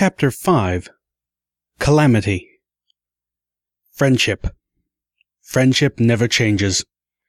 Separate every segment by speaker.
Speaker 1: Chapter 5. Calamity. Friendship. Friendship never changes.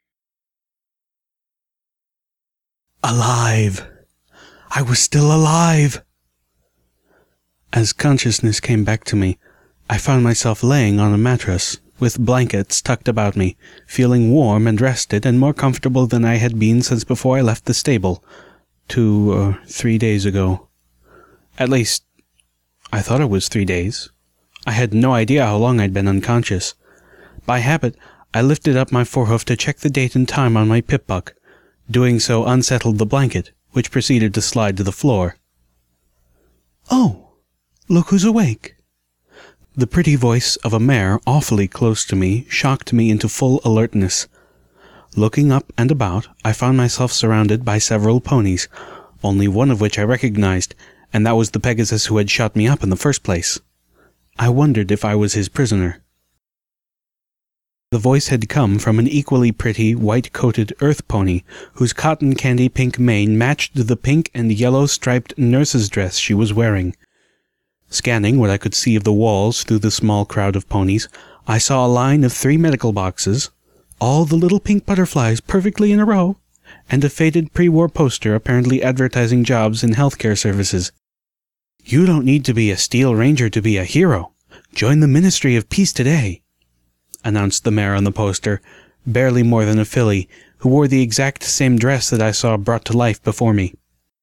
Speaker 1: Alive. I was still alive. As consciousness came back to me, I found myself laying on a mattress, with blankets tucked about me, feeling warm and rested and more comfortable than I had been since before I left the stable, 2 or 3 days ago. At least, I thought it was 3 days. I had no idea how long I'd been unconscious. By habit, I lifted up my forehoof to check the date and time on my pip-buck. Doing so unsettled the blanket, which proceeded to slide to the floor. "Oh, look who's awake." The pretty voice of a mare awfully close to me shocked me into full alertness. Looking up and about, I found myself surrounded by several ponies, only one of which I recognized, and that was the Pegasus who had shot me up in the first place. I wondered if I was his prisoner. The voice had come from an equally pretty, white-coated earth pony, whose cotton candy pink mane matched the pink and yellow-striped nurse's dress she was wearing. Scanning what I could see of the walls through the small crowd of ponies, I saw a line of 3 medical boxes, all the little pink butterflies perfectly in a row, and a faded pre-war poster apparently advertising jobs in healthcare services. "You don't need to be a Steel Ranger to be a hero. Join the Ministry of Peace today," announced the mare on the poster, barely more than a filly, who wore the exact same dress that I saw brought to life before me.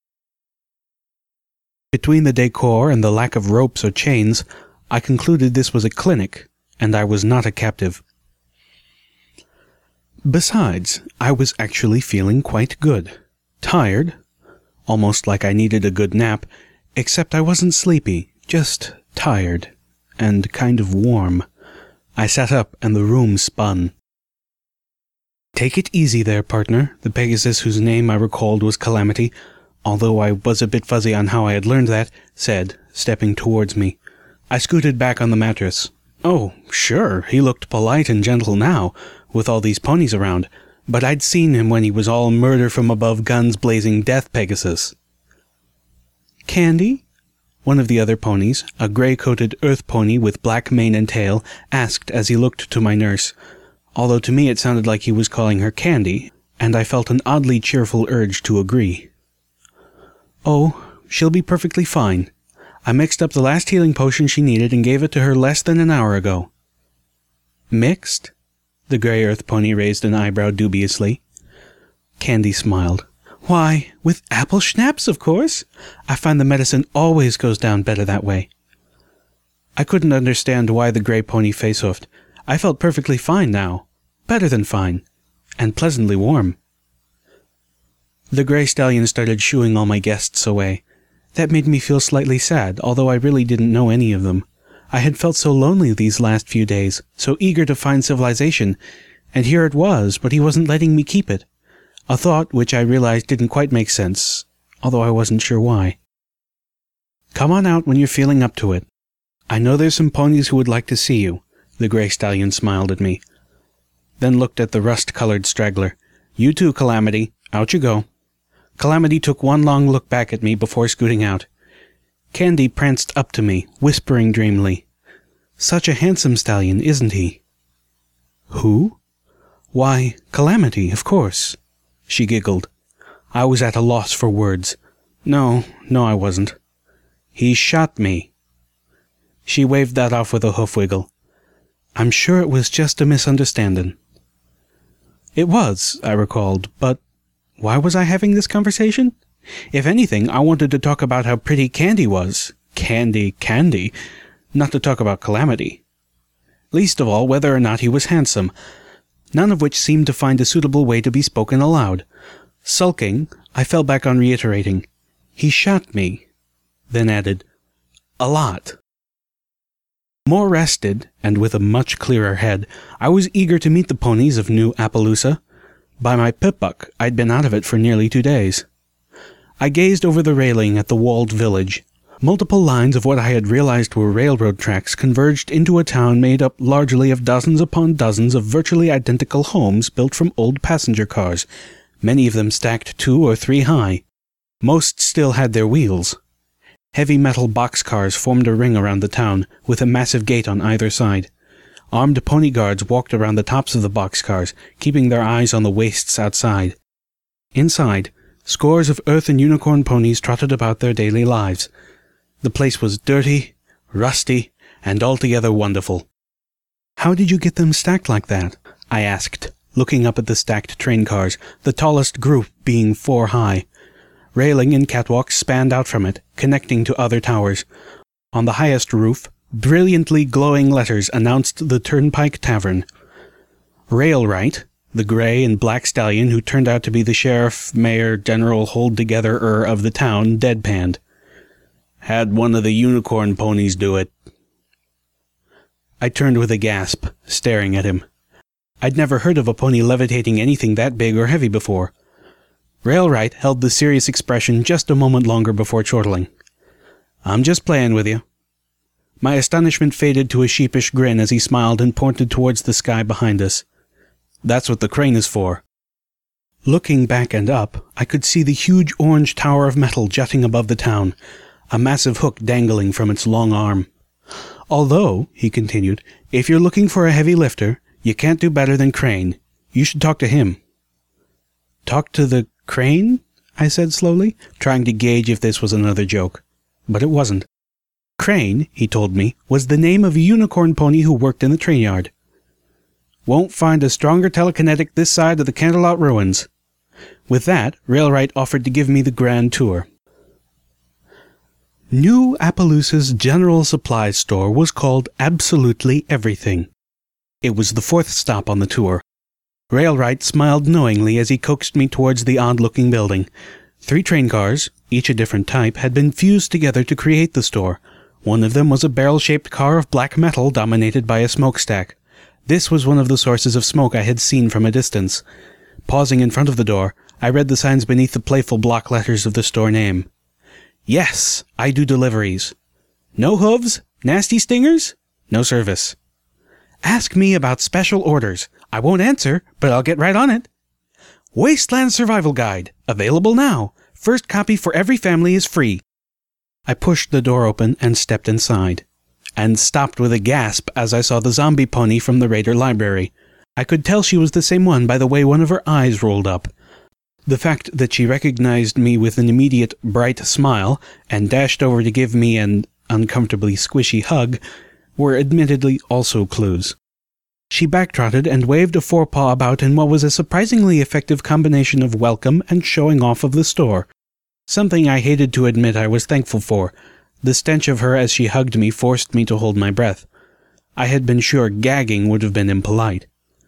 Speaker 1: Between the decor and the lack of ropes or chains, I concluded this was a clinic, and I was not a captive. Besides, I was actually feeling quite good. Tired, almost like I needed a good nap, except I wasn't sleepy, just tired, and kind of warm. I sat up, and the room spun. "Take it easy there, partner," the Pegasus whose name I recalled was Calamity, although I was a bit fuzzy on how I had learned that, said, stepping towards me. I scooted back on the mattress. Oh, sure, he looked polite and gentle now, with all these ponies around, but I'd seen him when he was all murder from above guns blazing death Pegasus. "Candy?" One of the other ponies, a grey-coated earth pony with black mane and tail, asked as he looked to my nurse, although to me it sounded like he was calling her Candy, and I felt an oddly cheerful urge to agree. "Oh, she'll be perfectly fine. I mixed up the last healing potion she needed and gave it to her less than an hour ago." "Mixed?" The grey earth pony raised an eyebrow dubiously. Candy smiled. "Why, with apple schnapps, of course. I find the medicine always goes down better that way." I couldn't understand why the grey pony face-hoofed. I felt perfectly fine now. Better than fine. And pleasantly warm. The grey stallion started shooing all my guests away. That made me feel slightly sad, although I really didn't know any of them. I had felt so lonely these last few days, so eager to find civilization, and here it was, but he wasn't letting me keep it. A thought which I realized didn't quite make sense, although I wasn't sure why. "Come on out when you're feeling up to it. I know there's some ponies who would like to see you," the grey stallion smiled at me. Then looked at the rust-colored straggler. "You too, Calamity. Out you go." Calamity took one long look back at me before scooting out. Candy pranced up to me, whispering dreamily, "Such a handsome stallion, isn't he?" "Who?" "Why, Calamity, of course." She giggled. I was at a loss for words. No, I wasn't. "He shot me." She waved that off with a hoof wiggle. "I'm sure it was just a misunderstanding." It was, I recalled, but why was I having this conversation? If anything, I wanted to talk about how pretty Candy was. Candy. Not to talk about Calamity. Least of all, whether or not he was handsome. None of which seemed to find a suitable way to be spoken aloud. Sulking, I fell back on reiterating, "He shot me," then added, "a lot." More rested, and with a much clearer head, I was eager to meet the ponies of New Appaloosa. By my pip-buck, I'd been out of it for nearly 2 days. I gazed over the railing at the walled village. Multiple lines of what I had realized were railroad tracks converged into a town made up largely of dozens upon dozens of virtually identical homes built from old passenger cars, many of them stacked 2 or 3 high. Most still had their wheels. Heavy metal boxcars formed a ring around the town, with a massive gate on either side. Armed pony guards walked around the tops of the boxcars, keeping their eyes on the wastes outside. Inside, scores of earth and unicorn ponies trotted about their daily lives. The place was dirty, rusty, and altogether wonderful. "How did you get them stacked like that?" I asked, looking up at the stacked train cars, the tallest group being 4 high. Railing and catwalks spanned out from it, connecting to other towers. On the highest roof, brilliantly glowing letters announced the Turnpike Tavern. Railright, the grey and black stallion who turned out to be the sheriff, mayor, general hold-together-er of the town, deadpanned. "Had one of the unicorn ponies do it." I turned with a gasp, staring at him. I'd never heard of a pony levitating anything that big or heavy before. Railright held the serious expression just a moment longer before chortling. "I'm just playing with you." My astonishment faded to a sheepish grin as he smiled and pointed towards the sky behind us. "That's what the crane is for." Looking back and up, I could see the huge orange tower of metal jutting above the town, a massive hook dangling from its long arm. "Although," he continued, "if you're looking for a heavy lifter, you can't do better than Crane. You should talk to him." "Talk to the Crane?" I said slowly, trying to gauge if this was another joke. But it wasn't. Crane, he told me, was the name of a unicorn pony who worked in the train yard. "Won't find a stronger telekinetic this side of the Canterlot ruins." With that, Railright offered to give me the grand tour. New Appaloosa's general supplies store was called Absolutely Everything. It was the 4th stop on the tour. Railright smiled knowingly as he coaxed me towards the odd-looking building. 3 train cars, each a different type, had been fused together to create the store. One of them was a barrel-shaped car of black metal dominated by a smokestack. This was one of the sources of smoke I had seen from a distance. Pausing in front of the door, I read the signs beneath the playful block letters of the store name. "Yes, I do deliveries." "No hooves? Nasty stingers?" "No service." "Ask me about special orders. I won't answer, but I'll get right on it." "Wasteland Survival Guide. Available now. First copy for every family is free." I pushed the door open and stepped inside, and stopped with a gasp as I saw the zombie pony from the Raider Library. I could tell she was the same one by the way one of her eyes rolled up. The fact that she recognized me with an immediate, bright smile and dashed over to give me an uncomfortably squishy hug were admittedly also clues. She backtrotted and waved a forepaw about in what was a surprisingly effective combination of welcome and showing off of the store. Something I hated to admit I was thankful for. The stench of her as she hugged me forced me to hold my breath. I had been sure gagging would have been impolite.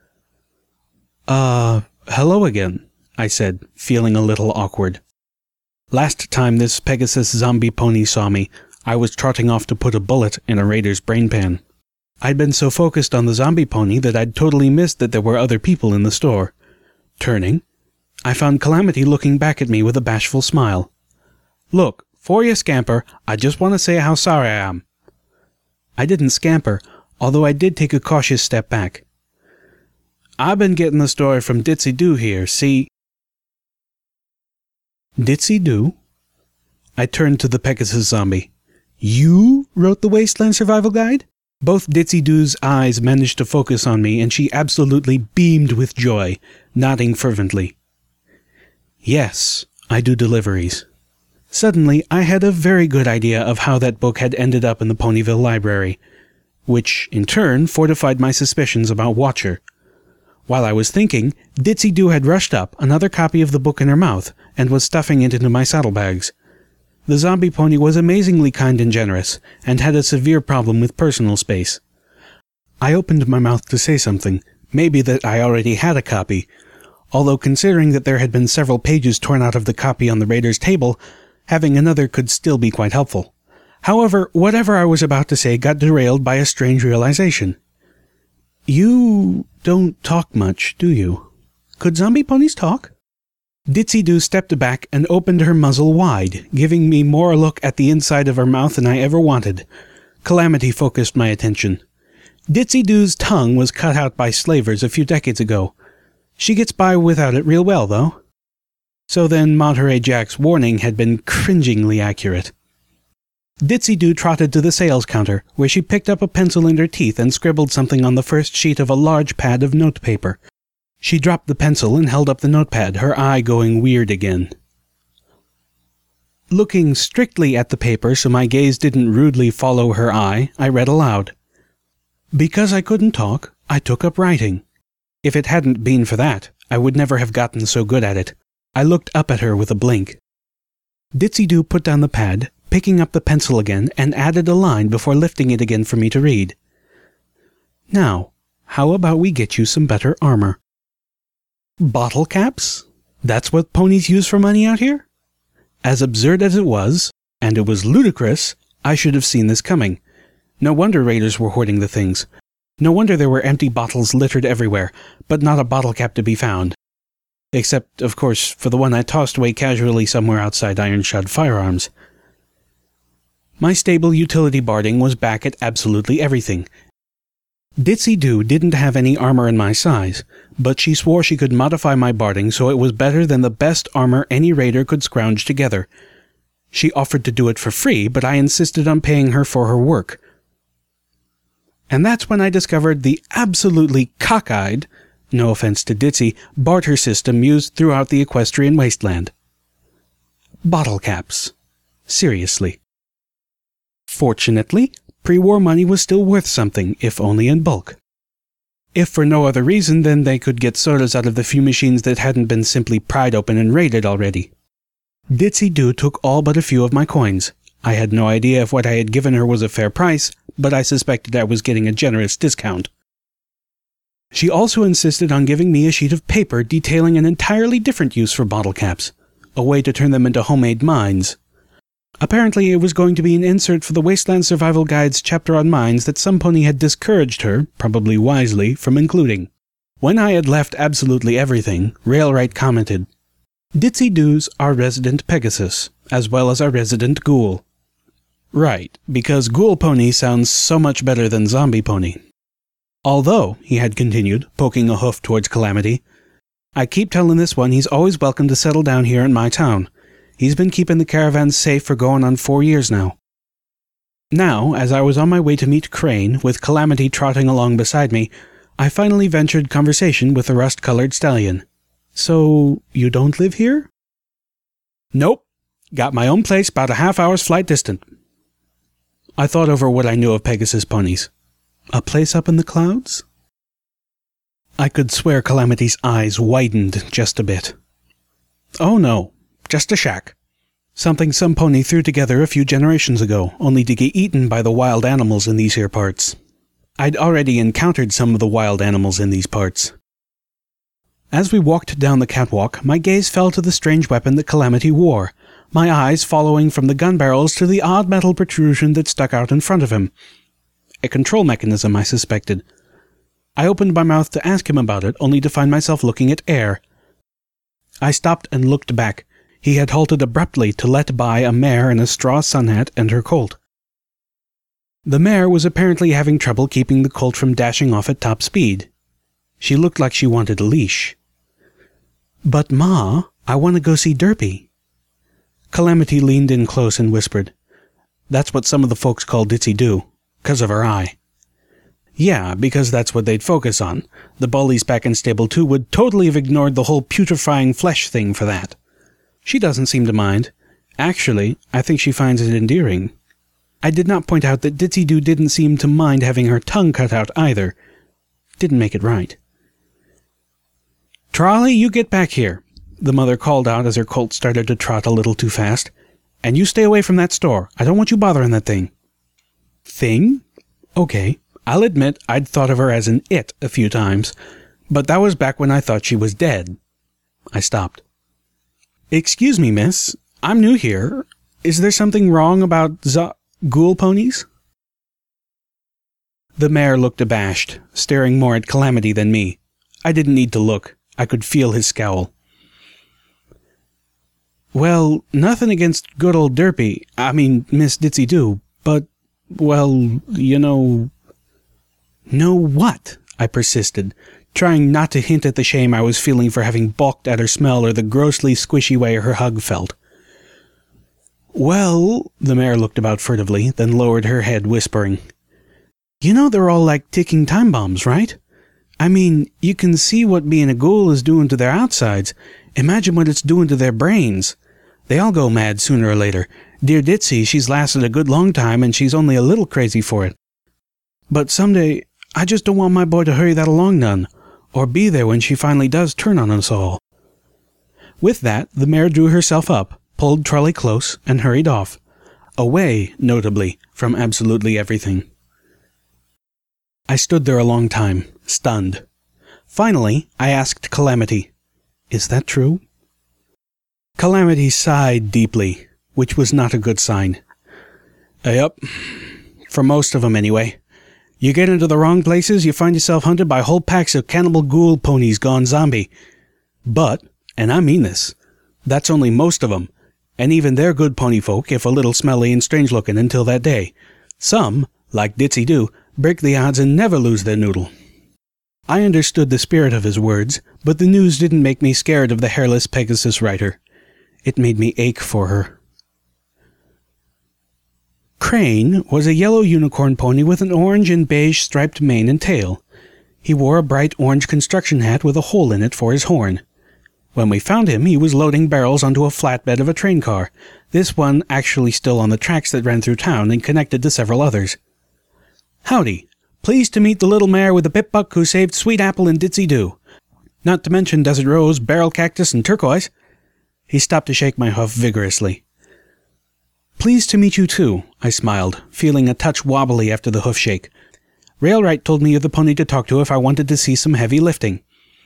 Speaker 1: Hello again," I said, feeling a little awkward. Last time this Pegasus zombie pony saw me, I was trotting off to put a bullet in a raider's brainpan. I'd been so focused on the zombie pony that I'd totally missed that there were other people in the store. Turning, I found Calamity looking back at me with a bashful smile. "Look, for you scamper, I just want to say how sorry I am." I didn't scamper, although I did take a cautious step back. "I've been getting the story from Ditsy Doo here, see—" "Ditsy Doo?" I turned to the Pegasus zombie. "You wrote the Wasteland Survival Guide?" Both Ditsy Doo's eyes managed to focus on me, and she absolutely beamed with joy, nodding fervently. "Yes, I do deliveries." Suddenly, I had a very good idea of how that book had ended up in the Ponyville Library, which, in turn, fortified my suspicions about Watcher. While I was thinking, Ditsy Doo had rushed up, another copy of the book in her mouth, and was stuffing it into my saddlebags. The zombie pony was amazingly kind and generous, and had a severe problem with personal space. I opened my mouth to say something, maybe that I already had a copy, although considering that there had been several pages torn out of the copy on the Raider's table, having another could still be quite helpful. However, whatever I was about to say got derailed by a strange realization. "You don't talk much, do you? Could zombie ponies talk?" Ditsy Doo stepped back and opened her muzzle wide, giving me more a look at the inside of her mouth than I ever wanted. Calamity focused my attention. Ditsy Doo's tongue was cut out by slavers a few decades ago. She gets by without it real well, though. So then Monterey Jack's warning had been cringingly accurate. Ditzy-Doo trotted to the sales counter, where she picked up a pencil in her teeth and scribbled something on the first sheet of a large pad of notepaper. She dropped the pencil and held up the notepad, her eye going weird again. Looking strictly at the paper so my gaze didn't rudely follow her eye, I read aloud. Because I couldn't talk, I took up writing. If it hadn't been for that, I would never have gotten so good at it. I looked up at her with a blink. Ditzy-Doo put down the pad, picking up the pencil again, and added a line before lifting it again for me to read. Now, how about we get you some better armor? Bottle caps? That's what ponies use for money out here? As absurd as it was, and it was ludicrous, I should have seen this coming. No wonder raiders were hoarding the things. No wonder there were empty bottles littered everywhere, but not a bottle cap to be found. Except, of course, for the one I tossed away casually somewhere outside Ironshod Firearms. My stable utility barding was back at absolutely everything. Ditzy-Doo didn't have any armor in my size, but she swore she could modify my barding so it was better than the best armor any raider could scrounge together. She offered to do it for free, but I insisted on paying her for her work. And that's when I discovered the absolutely cockeyed, no offense to Ditzy, barter system used throughout the equestrian wasteland. Bottle caps. Seriously. Fortunately, pre-war money was still worth something, if only in bulk. If for no other reason than they could get sodas out of the few machines that hadn't been simply pried open and raided already. Ditzy-Doo took all but a few of my coins. I had no idea if what I had given her was a fair price, but I suspected I was getting a generous discount. She also insisted on giving me a sheet of paper detailing an entirely different use for bottle caps, a way to turn them into homemade mines. Apparently it was going to be an insert for the Wasteland Survival Guide's chapter on mines that some pony had discouraged her, probably wisely, from including. When I had left absolutely everything, Railright commented, Ditzy-Doo's our resident Pegasus, as well as our resident Ghoul. Right, because Ghoul Pony sounds so much better than Zombie Pony. Although, he had continued, poking a hoof towards Calamity, I keep telling this one he's always welcome to settle down here in my town. He's been keeping the caravan safe for going on 4 years now. Now, as I was on my way to meet Crane, with Calamity trotting along beside me, I finally ventured conversation with the rust-colored stallion. So, you don't live here? Nope. Got my own place about a half-hour's flight distant. I thought over what I knew of Pegasus ponies. A place up in the clouds? I could swear Calamity's eyes widened just a bit. Oh no, just a shack. Something some pony threw together a few generations ago, only to get eaten by the wild animals in these here parts. I'd already encountered some of the wild animals in these parts. As we walked down the catwalk, my gaze fell to the strange weapon that Calamity wore, my eyes following from the gun barrels to the odd metal protrusion that stuck out in front of him. A control mechanism, I suspected. I opened my mouth to ask him about it, only to find myself looking at air. I stopped and looked back. He had halted abruptly to let by a mare in a straw sun hat and her colt. The mare was apparently having trouble keeping the colt from dashing off at top speed. She looked like she wanted a leash. But, Ma, I want to go see Derpy. Calamity leaned in close and whispered, That's what some of the folks call Ditzy-Doo, 'cause of her eye. Yeah, because that's what they'd focus on. The bullies back in Stable 2 would totally have ignored the whole putrefying flesh thing for that. She doesn't seem to mind. Actually, I think she finds it endearing. I did not point out that Ditzy-Doo didn't seem to mind having her tongue cut out either. Didn't make it right. Trolley, you get back here, the mother called out as her colt started to trot a little too fast. And you stay away from that store. I don't want you bothering that thing. Thing? Okay. I'll admit I'd thought of her as an it a few times, but that was back when I thought she was dead. I stopped. Excuse me, miss. I'm new here. Is there something wrong about ghoul ponies? The mare looked abashed, staring more at Calamity than me. I didn't need to look. I could feel his scowl. Well, nothing against good old Derpy. Miss Ditzy-Doo, but, well, you know... Know what? I persisted, trying not to hint at the shame I was feeling for having balked at her smell or the grossly squishy way her hug felt. Well, the mare looked about furtively, then lowered her head, whispering, You know they're all like ticking time bombs, right? I mean, you can see what being a ghoul is doing to their outsides. Imagine what it's doing to their brains. They all go mad sooner or later. Dear Ditzy, she's lasted a good long time, and she's only a little crazy for it. But someday, I just don't want my boy to hurry that along none, or be there when she finally does turn on us all. With that, the mare drew herself up, pulled Trolly close, and hurried off. Away, notably, from absolutely everything. I stood there a long time, stunned. Finally, I asked Calamity, Is that true? Calamity sighed deeply, which was not a good sign. Yup. For most of them, anyway. You get into the wrong places, you find yourself hunted by whole packs of cannibal ghoul ponies gone zombie. But, and I mean this, that's only most of them, and even they're good pony folk if a little smelly and strange-looking until that day. Some, like Ditzy Do, break the odds and never lose their noodle. I understood the spirit of his words, but the news didn't make me scared of the hairless Pegasus rider. It made me ache for her. Crane was a yellow unicorn pony with an orange and beige striped mane and tail. He wore a bright orange construction hat with a hole in it for his horn. When we found him, he was loading barrels onto a flatbed of a train car, this one actually still on the tracks that ran through town and connected to several others. Howdy. Pleased to meet the little mare with the pip-buck who saved Sweet Apple and Ditzy Do. Not to mention Desert Rose, Barrel Cactus, and Turquoise. He stopped to shake my hoof vigorously. Pleased to meet you too, I smiled, feeling a touch wobbly after the hoof shake. Railright told me you're the pony to talk to if I wanted to see some heavy lifting.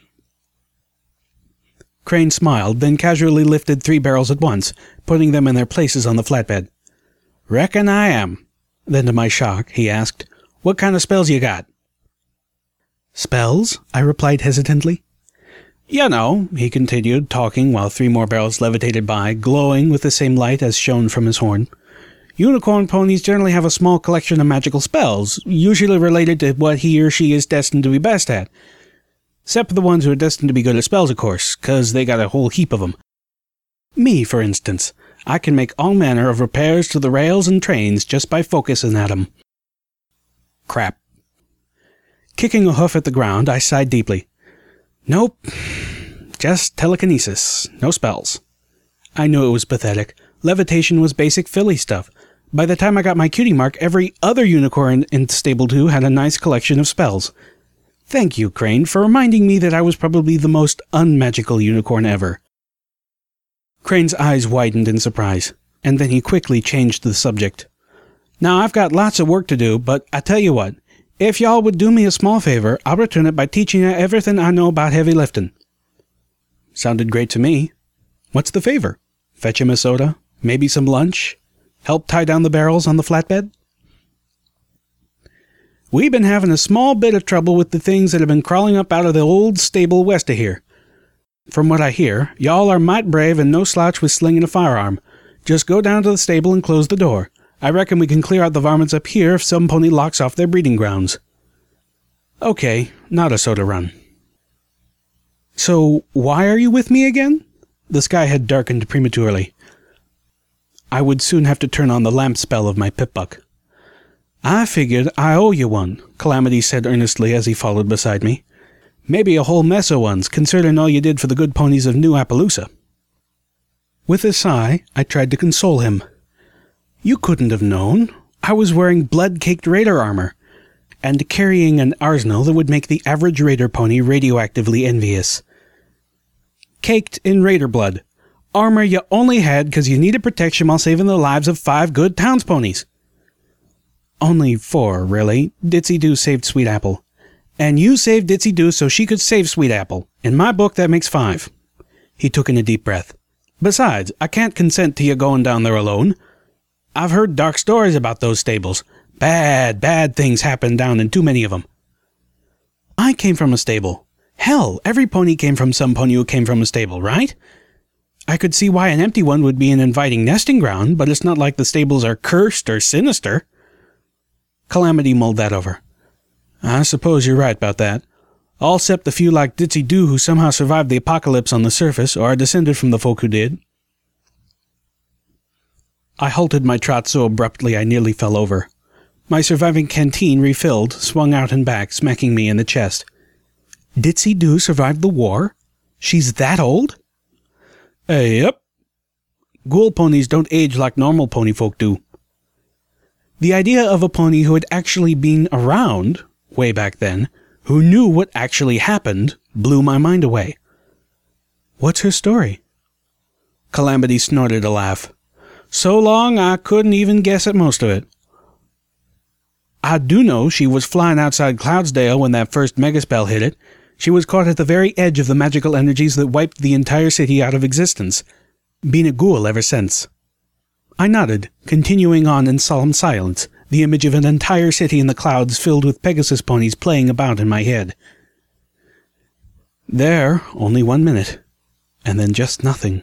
Speaker 1: Crane smiled, then casually lifted 3 barrels at once, putting them in their places on the flatbed. Reckon I am. Then to my shock, he asked, What kind of spells you got? Spells? I replied hesitantly. You know, he continued, talking while 3 more barrels levitated by, glowing with the same light as shone from his horn. Unicorn ponies generally have a small collection of magical spells, usually related to what he or she is destined to be best at. Except for the ones who are destined to be good at spells, of course, 'cause they got a whole heap of them. Me, for instance. I can make all manner of repairs to the rails and trains just by focusing at 'em. Crap. Kicking a hoof at the ground, I sighed deeply. Nope. Just telekinesis. No spells. I knew it was pathetic. Levitation was basic filly stuff. By the time I got my cutie mark, every other unicorn in Stable 2 had a nice collection of spells. Thank you, Crane, for reminding me that I was probably the most unmagical unicorn ever. Crane's eyes widened in surprise, and then he quickly changed the subject. Now, I've got lots of work to do, but I tell you what, if y'all would do me a small favor, I'll return it by teaching you everything I know about heavy lifting. Sounded great to me. What's the favor? Fetch him a soda? Maybe some lunch? Help tie down the barrels on the flatbed? We've been having a small bit of trouble with the things that have been crawling up out of the old stable west of here. From what I hear, y'all are might brave and no slouch with slinging a firearm. Just go down to the stable and close the door. I reckon we can clear out the varmints up here if some pony locks off their breeding grounds. Okay, not a soda run. So, why are you with me again? The sky had darkened prematurely. I would soon have to turn on the lamp spell of my pip-buck. I figured I owe you one, Calamity said earnestly as he followed beside me. Maybe a whole mess of ones, considering all you did for the good ponies of New Appaloosa. With a sigh, I tried to console him. You couldn't have known. I was wearing blood-caked raider armor, and carrying an arsenal that would make the average raider pony radioactively envious. Caked in raider blood. Armor you only had because you needed protection while saving the lives of 5 good townsponies. Only 4, really. Ditzy Do saved Sweet Apple. And you saved Ditzy Do so she could save Sweet Apple. In my book, that makes 5. He took in a deep breath. Besides, I can't consent to you going down there alone. I've heard dark stories about those stables. Bad things happen down in too many of them. I came from a stable. Hell, every pony came from some pony who came from a stable, right? I could see why an empty one would be an inviting nesting ground, but it's not like the stables are cursed or sinister. Calamity mulled that over. I suppose you're right about that. All except the few like Ditzy Do who somehow survived the apocalypse on the surface or are descended from the folk who did. I halted my trot so abruptly I nearly fell over. My surviving canteen, refilled, swung out and back, smacking me in the chest. Ditsy Do survived the war? She's that old? Yep. Ghoul ponies don't age like normal pony folk do. The idea of a pony who had actually been around, way back then, who knew what actually happened, blew my mind away. What's her story? Calamity snorted a laugh. So long I couldn't even guess at most of it. I do know she was flying outside Cloudsdale when that first megaspell hit it. She was caught at the very edge of the magical energies that wiped the entire city out of existence. Been a ghoul ever since. I nodded, continuing on in solemn silence, the image of an entire city in the clouds filled with Pegasus ponies playing about in my head. There, only 1 minute, and then just nothing.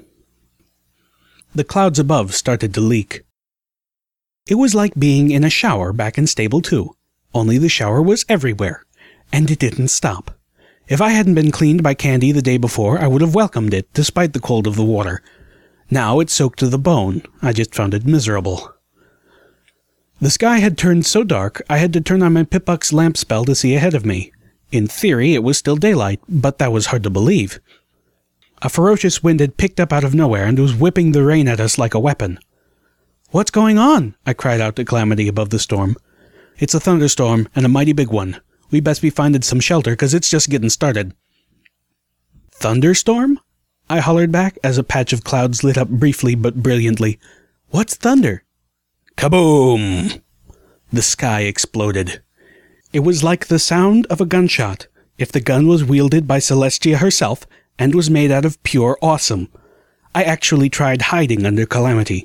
Speaker 1: The clouds above started to leak. It was like being in a shower back in Stable 2, only the shower was everywhere, and it didn't stop. If I hadn't been cleaned by Candy the day before, I would have welcomed it, despite the cold of the water. Now it soaked to the bone. I just found it miserable. The sky had turned so dark, I had to turn on my Pipbuck's lamp spell to see ahead of me. In theory, it was still daylight, but that was hard to believe. A ferocious wind had picked up out of nowhere and was whipping the rain at us like a weapon. "What's going on?" I cried out to Calamity above the storm. "It's a thunderstorm, and a mighty big one. We best be finding some shelter, 'cause it's just getting started." "Thunderstorm?" I hollered back as a patch of clouds lit up briefly but brilliantly. "What's thunder?" Kaboom! The sky exploded. It was like the sound of a gunshot, if the gun was wielded by Celestia herself and was made out of pure awesome. I actually tried hiding under Calamity.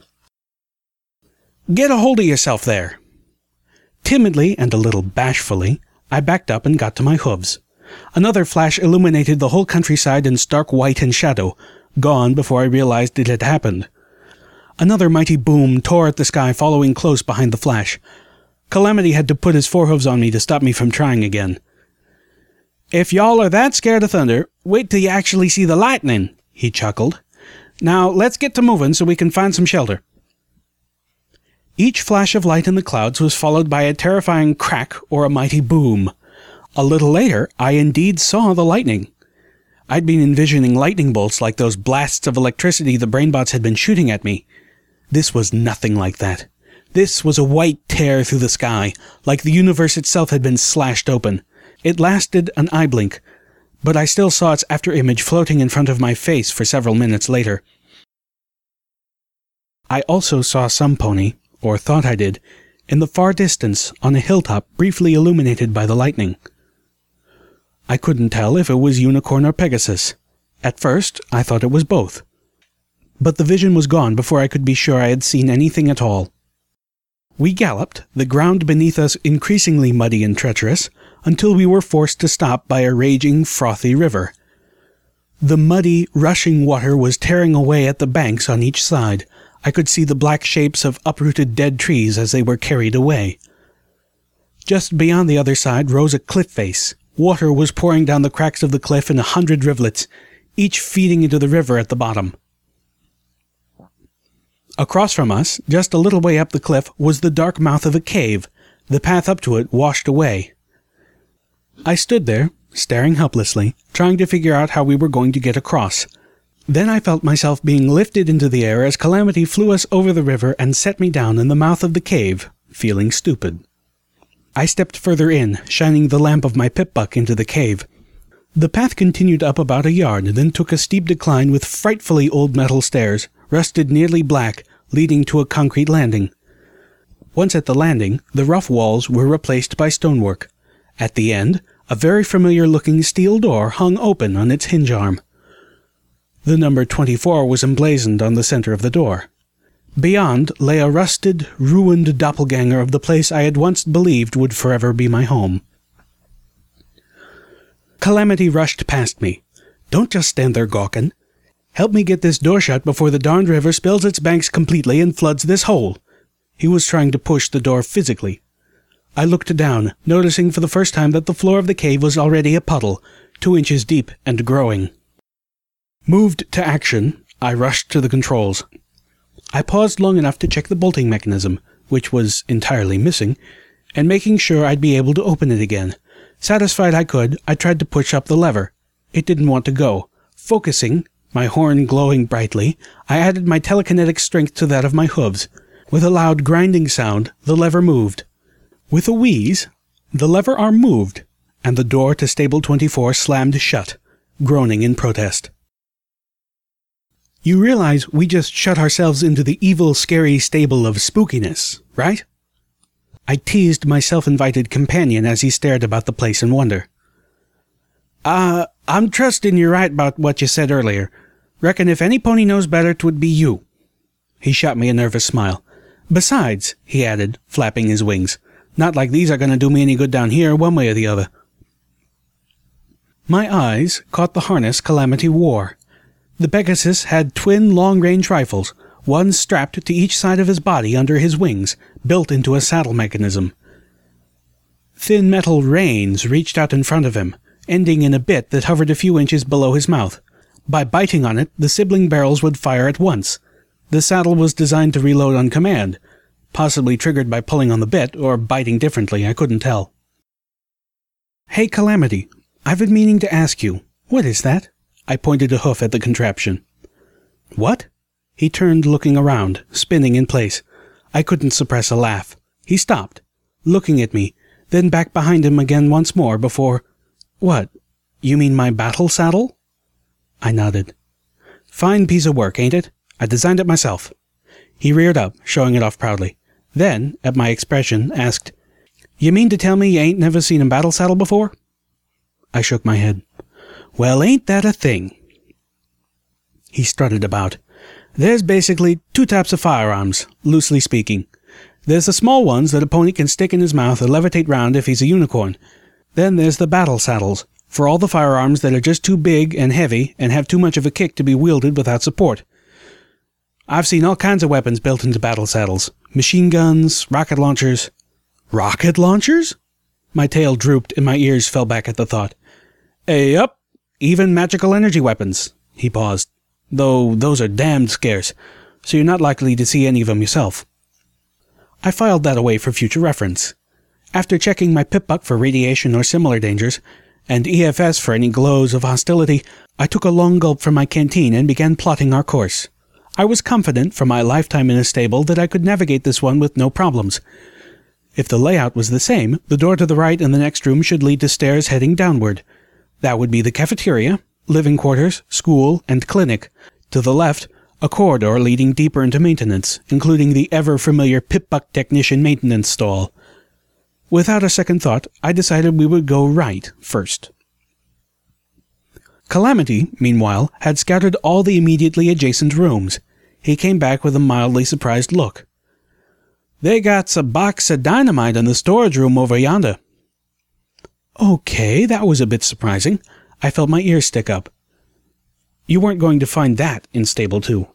Speaker 1: "Get a hold of yourself there!" Timidly and a little bashfully, I backed up and got to my hooves. Another flash illuminated the whole countryside in stark white and shadow, gone before I realized it had happened. Another mighty boom tore at the sky, following close behind the flash. Calamity had to put his forehooves on me to stop me from trying again. "If y'all are that scared of thunder, wait till you actually see the lightning," he chuckled. "Now let's get to moving so we can find some shelter." Each flash of light in the clouds was followed by a terrifying crack or a mighty boom. A little later, I indeed saw the lightning. I'd been envisioning lightning bolts like those blasts of electricity the Brainbots had been shooting at me. This was nothing like that. This was a white tear through the sky, like the universe itself had been slashed open. It lasted an eye blink, but I still saw its afterimage floating in front of my face for several minutes later. I also saw some pony, or thought I did, in the far distance on a hilltop briefly illuminated by the lightning. I couldn't tell if it was Unicorn or Pegasus. At first, I thought it was both. But the vision was gone before I could be sure I had seen anything at all. We galloped, the ground beneath us increasingly muddy and treacherous, until we were forced to stop by a raging, frothy river. The muddy, rushing water was tearing away at the banks on each side. I could see the black shapes of uprooted dead trees as they were carried away. Just beyond the other side rose a cliff face. Water was pouring down the cracks of the cliff in 100 rivulets, each feeding into the river at the bottom. Across from us, just a little way up the cliff, was the dark mouth of a cave, the path up to it washed away. I stood there, staring helplessly, trying to figure out how we were going to get across. Then I felt myself being lifted into the air as Calamity flew us over the river and set me down in the mouth of the cave, feeling stupid. I stepped further in, shining the lamp of my Pip-Buck into the cave. The path continued up about a yard, then took a steep decline with frightfully old metal stairs, rusted nearly black, leading to a concrete landing. Once at the landing, the rough walls were replaced by stonework. At the end, a very familiar-looking steel door hung open on its hinge arm. The number 24 was emblazoned on the center of the door. Beyond lay a rusted, ruined doppelganger of the place I had once believed would forever be my home. Calamity rushed past me. "Don't just stand there gawking. Help me get this door shut before the darned river spills its banks completely and floods this hole." He was trying to push the door physically. I looked down, noticing for the first time that the floor of the cave was already a puddle, 2 inches deep and growing. Moved to action, I rushed to the controls. I paused long enough to check the bolting mechanism, which was entirely missing, and making sure I'd be able to open it again. Satisfied I could, I tried to push up the lever. It didn't want to go. Focusing, my horn glowing brightly, I added my telekinetic strength to that of my hooves. With a loud grinding sound, the lever moved. With a wheeze, the lever arm moved, and the door to Stable 24 slammed shut, groaning in protest. You realize we just shut ourselves into the evil, scary stable of spookiness, right? I teased my self-invited companion as he stared about the place in wonder. I'm trusting you're right about what you said earlier. Reckon if any pony knows better, 'twould be you. He shot me a nervous smile. Besides, he added, flapping his wings, not like these are going to do me any good down here, one way or the other. My eyes caught the harness Calamity wore. The Pegasus had twin long-range rifles, one strapped to each side of his body under his wings, built into a saddle mechanism. Thin metal reins reached out in front of him, ending in a bit that hovered a few inches below his mouth. By biting on it, the sibling barrels would fire at once. The saddle was designed to reload on command, possibly triggered by pulling on the bit, or biting differently, I couldn't tell. Hey, Calamity, I've been meaning to ask you, what is that? I pointed a hoof at the contraption. What? He turned, looking around, spinning in place. I couldn't suppress a laugh. He stopped, looking at me, then back behind him again once more before... What? You mean my battle saddle? I nodded. Fine piece of work, ain't it? I designed it myself. He reared up, showing it off proudly. Then, at my expression, asked, You mean to tell me you ain't never seen a battle saddle before? I shook my head. Well, ain't that a thing? He strutted about. There's basically two types of firearms, loosely speaking. There's the small ones that a pony can stick in his mouth or levitate round if he's a unicorn. Then there's the battle saddles, for all the firearms that are just too big and heavy and have too much of a kick to be wielded without support. I've seen all kinds of weapons built into battle saddles. Machine guns, rocket launchers. Rocket launchers? My tail drooped and my ears fell back at the thought. Yup, even magical energy weapons. He paused. Though those are damned scarce, so you're not likely to see any of them yourself. I filed that away for future reference. After checking my pip-buck for radiation or similar dangers, and EFS for any glows of hostility, I took a long gulp from my canteen and began plotting our course. I was confident from my lifetime in a stable that I could navigate this one with no problems. If the layout was the same, the door to the right in the next room should lead to stairs heading downward. That would be the cafeteria, living quarters, school, and clinic. To the left, a corridor leading deeper into maintenance, including the ever-familiar pip-buck technician maintenance stall. Without a second thought, I decided we would go right first. Calamity, meanwhile, had scouted all the immediately adjacent rooms. He came back with a mildly surprised look. They got a box of dynamite in the storage room over yonder. Okay, that was a bit surprising. I felt my ears stick up. You weren't going to find that in Stable 2.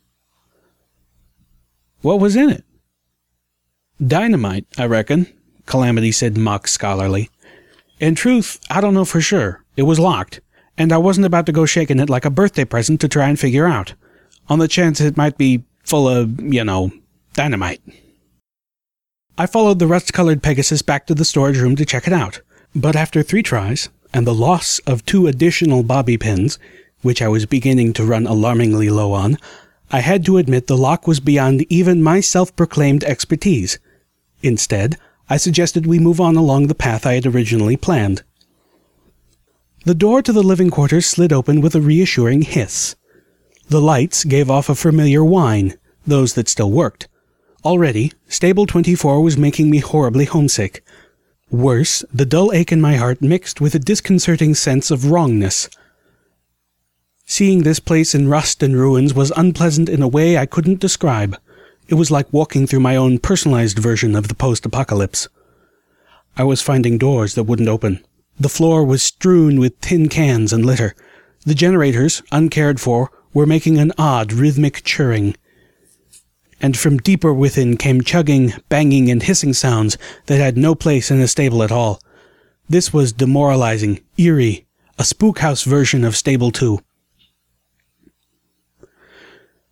Speaker 1: What was in it? Dynamite, I reckon, Calamity said mock scholarly. In truth, I don't know for sure. It was locked, and I wasn't about to go shaking it like a birthday present to try and figure out, on the chance it might be full of, dynamite. I followed the rust-colored Pegasus back to the storage room to check it out, but after 3 tries, and the loss of 2 additional bobby pins, which I was beginning to run alarmingly low on, I had to admit the lock was beyond even my self-proclaimed expertise. Instead, I suggested we move on along the path I had originally planned. The door to the living quarters slid open with a reassuring hiss. The lights gave off a familiar whine, those that still worked. Already, Stable 24 was making me horribly homesick. Worse, the dull ache in my heart mixed with a disconcerting sense of wrongness. Seeing this place in rust and ruins was unpleasant in a way I couldn't describe. It was like walking through my own personalized version of the post-apocalypse. I was finding doors that wouldn't open. The floor was strewn with tin cans and litter. The generators, uncared for, were making an odd rhythmic churring. And from deeper within came chugging, banging, and hissing sounds that had no place in a stable at all. This was demoralizing, eerie, a spookhouse version of Stable 2.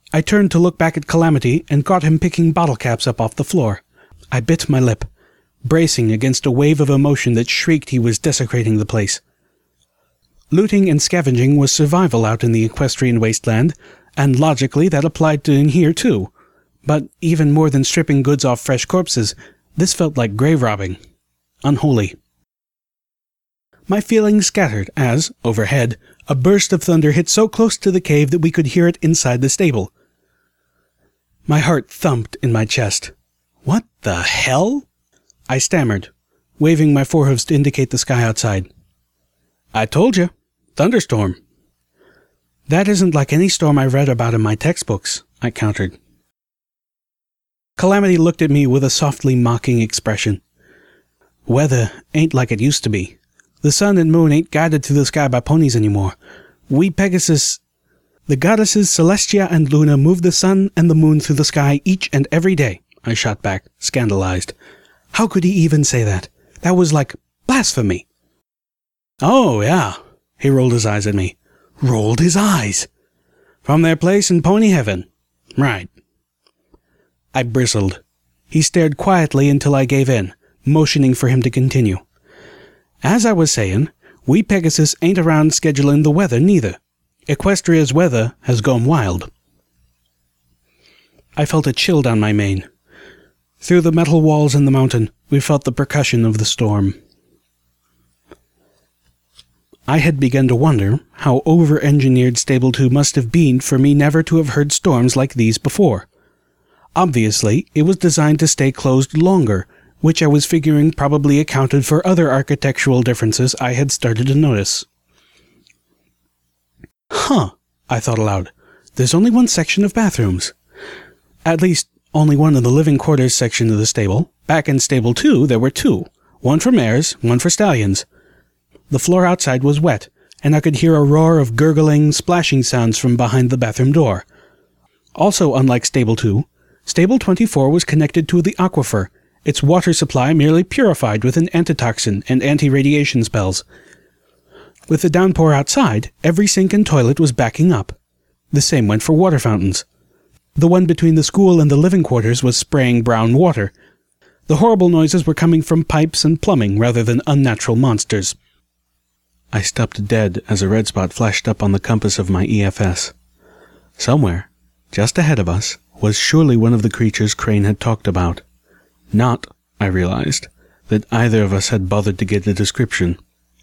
Speaker 1: I turned to look back at Calamity and caught him picking bottle caps up off the floor. I bit my lip, bracing against a wave of emotion that shrieked he was desecrating the place. Looting and scavenging was survival out in the equestrian wasteland, and logically that applied to in here too. But even more than stripping goods off fresh corpses, this felt like grave robbing. Unholy. My feelings scattered as, overhead, a burst of thunder hit so close to the cave that we could hear it inside the stable. My heart thumped in my chest. What the hell? I stammered, waving my forehoofs to indicate the sky outside. I told you. Thunderstorm. That isn't like any storm I read about in my textbooks, I countered. Calamity looked at me with a softly mocking expression. Weather ain't like it used to be. The sun and moon ain't guided through the sky by ponies anymore. We Pegasus... The goddesses Celestia and Luna move the sun and the moon through the sky each and every day, I shot back, scandalized. How could he even say that? That was like blasphemy. Oh, yeah. He rolled his eyes at me. Rolled his eyes. From their place in pony heaven. Right. I bristled. He stared quietly until I gave in, motioning for him to continue. As I was saying, we Pegasus ain't around scheduling the weather neither. Equestria's weather has gone wild. I felt a chill down my mane. Through the metal walls in the mountain, we felt the percussion of the storm. I had begun to wonder how over-engineered Stable 2 must have been for me never to have heard storms like these before. Obviously, it was designed to stay closed longer, which I was figuring probably accounted for other architectural differences I had started to notice. Huh, I thought aloud. There's only one section of bathrooms. At least, only one in the living quarters section of the stable. Back in Stable 2, there were two. One for mares, one for stallions. The floor outside was wet, and I could hear a roar of gurgling, splashing sounds from behind the bathroom door. Also, unlike Stable 2, Stable 24 was connected to the aquifer, its water supply merely purified with an antitoxin and anti-radiation spells. With the downpour outside, every sink and toilet was backing up. The same went for water fountains. The one between the school and the living quarters was spraying brown water. The horrible noises were coming from pipes and plumbing rather than unnatural monsters. I stopped dead as a red spot flashed up on the compass of my EFS. Somewhere, just ahead of us, was surely one of the creatures Crane had talked about. Not, I realized, that either of us had bothered to get a description.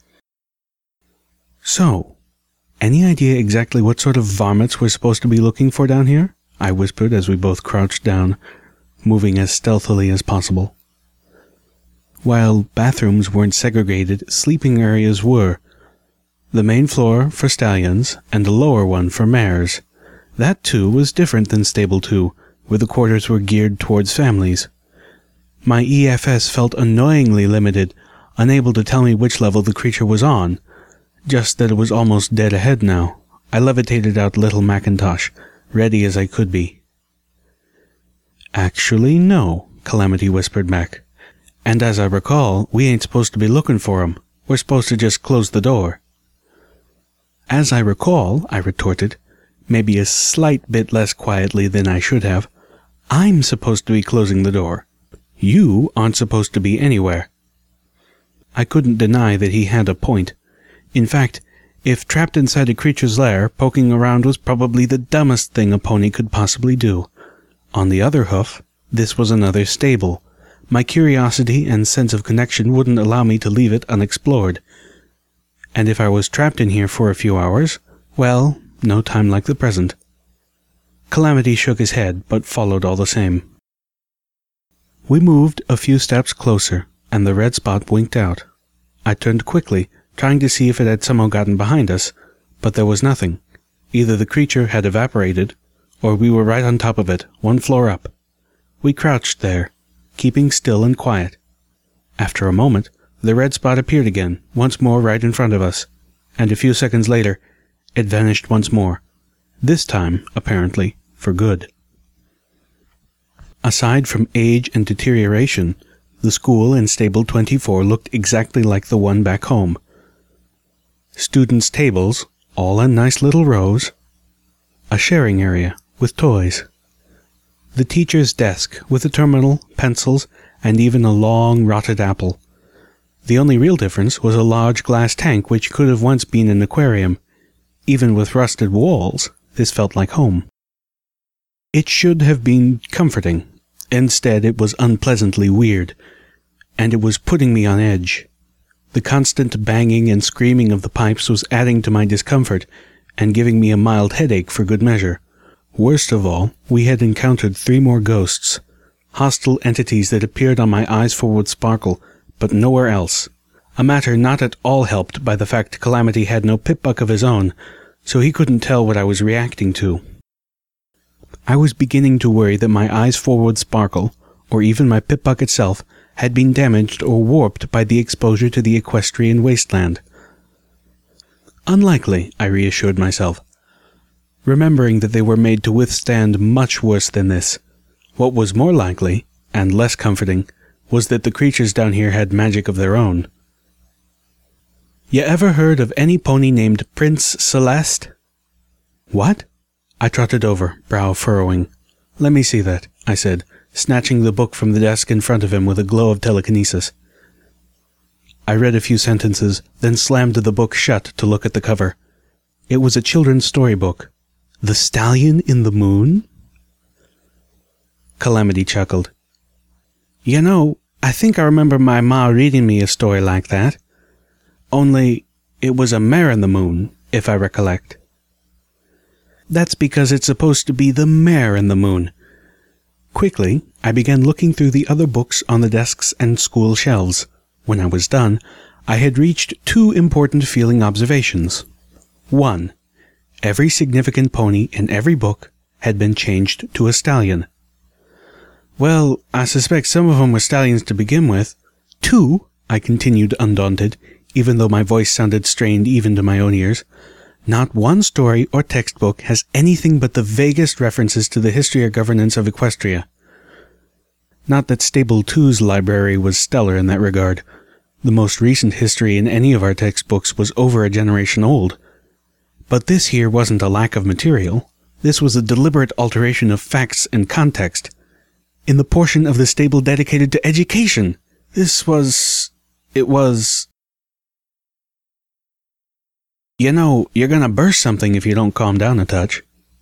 Speaker 1: So, any idea exactly what sort of varmints we're supposed to be looking for down here? I whispered as we both crouched down, moving as stealthily as possible. While bathrooms weren't segregated, sleeping areas were. The main floor for stallions, and a lower one for mares. That, too, was different than Stable 2, where the quarters were geared towards families. My EFS felt annoyingly limited, unable to tell me which level the creature was on, just that it was almost dead ahead now. I levitated out Little Macintosh, ready as I could be. Actually, no, Calamity whispered back. And as I recall, we ain't supposed to be looking for him. We're supposed to just close the door. As I recall, I retorted, maybe a slight bit less quietly than I should have, I'm supposed to be closing the door. You aren't supposed to be anywhere. I couldn't deny that he had a point. In fact, if trapped inside a creature's lair, poking around was probably the dumbest thing a pony could possibly do. On the other hoof, this was another stable. My curiosity and sense of connection wouldn't allow me to leave it unexplored. And if I was trapped in here for a few hours, well, no time like the present. Calamity shook his head, but followed all the same. We moved a few steps closer, and the red spot winked out. I turned quickly, trying to see if it had somehow gotten behind us, but there was nothing. Either the creature had evaporated, or we were right on top of it, one floor up. We crouched there, keeping still and quiet. After a moment, the red spot appeared again, once more right in front of us, and a few seconds later, it vanished once more. This time, apparently, for good. Aside from age and deterioration, the school in Stable 24 looked exactly like the one back home. Students' tables, all in nice little rows. A sharing area, with toys. The teacher's desk, with a terminal, pencils, and even a long, rotted apple. The only real difference was a large glass tank which could have once been an aquarium. Even with rusted walls, this felt like home. It should have been comforting. Instead, it was unpleasantly weird, and it was putting me on edge. The constant banging and screaming of the pipes was adding to my discomfort and giving me a mild headache for good measure. Worst of all, we had encountered 3 more ghosts, hostile entities that appeared on my eyes forward sparkle, but nowhere else. A matter not at all helped by the fact Calamity had no pip-buck of his own, so he couldn't tell what I was reacting to. I was beginning to worry that my eyes forward sparkle, or even my pip-buck itself, had been damaged or warped by the exposure to the equestrian wasteland. Unlikely, I reassured myself, remembering that they were made to withstand much worse than this. What was more likely, and less comforting, was that the creatures down here had magic of their own. "You ever heard of any pony named Prince Celeste?" "What?" I trotted over, brow furrowing. "Let me see that," I said, snatching the book from the desk in front of him with a glow of telekinesis. I read a few sentences, then slammed the book shut to look at the cover. It was a children's storybook. The Stallion in the Moon? Calamity chuckled. "You know, I think I remember my ma reading me a story like that. Only, it was a mare in the moon, if I recollect." "That's because it's supposed to be the mare in the moon." Quickly, I began looking through the other books on the desks and school shelves. When I was done, I had reached 2 important feeling observations. 1. Every significant pony in every book had been changed to a stallion. "Well, I suspect some of them were stallions to begin with." 2, I continued undaunted, even though my voice sounded strained even to my own ears. "Not one story or textbook has anything but the vaguest references to the history or governance of Equestria." Not that Stable 2's library was stellar in that regard. The most recent history in any of our textbooks was over a generation old. But this here wasn't a lack of material. This was a deliberate alteration of facts and context. In the portion of the stable dedicated to education, it was... "You know, you're gonna burst something if you don't calm down a touch."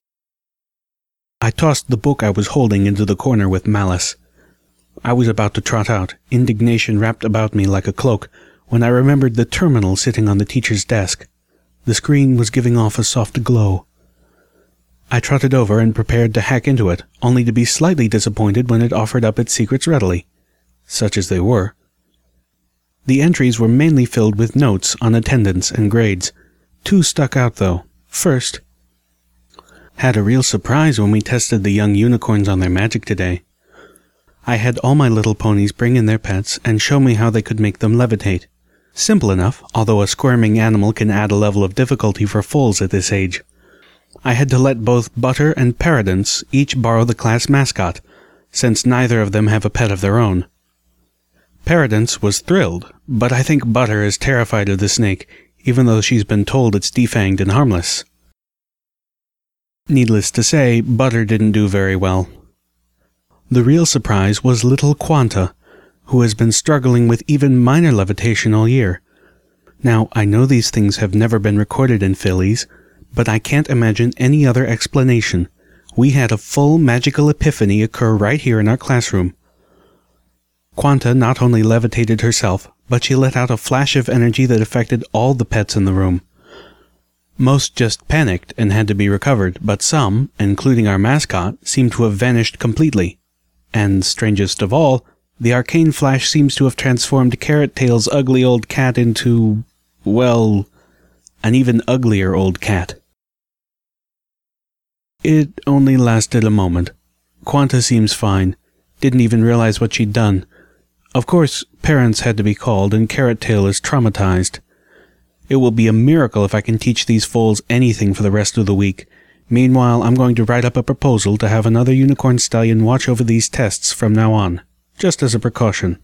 Speaker 1: I tossed the book I was holding into the corner with malice. I was about to trot out, indignation wrapped about me like a cloak, when I remembered the terminal sitting on the teacher's desk. The screen was giving off a soft glow. I trotted over and prepared to hack into it, only to be slightly disappointed when it offered up its secrets readily, such as they were. The entries were mainly filled with notes on attendance and grades. 2 stuck out, though. First, "Had a real surprise when we tested the young unicorns on their magic today. I had all my little ponies bring in their pets and show me how they could make them levitate. Simple enough, although a squirming animal can add a level of difficulty for foals at this age. I had to let both Butter and Paradance each borrow the class mascot, since neither of them have a pet of their own. Paradance was thrilled, but I think Butter is terrified of the snake, even though she's been told it's defanged and harmless." Needless to say, Butter didn't do very well. The real surprise was little Quanta, who has been struggling with even minor levitation all year. Now, I know these things have never been recorded in fillies, but I can't imagine any other explanation. We had a full magical epiphany occur right here in our classroom. Quanta not only levitated herself, but she let out a flash of energy that affected all the pets in the room. Most just panicked and had to be recovered, but some, including our mascot, seemed to have vanished completely. And, strangest of all, the arcane flash seems to have transformed Carrot Tail's ugly old cat into, well, an even uglier old cat. It only lasted a moment. Quanta seems fine. Didn't even realize what she'd done. Of course, parents had to be called, and Carrot Tail is traumatized. It will be a miracle if I can teach these foals anything for the rest of the week. Meanwhile, I'm going to write up a proposal to have another unicorn stallion watch over these tests from now on, just as a precaution.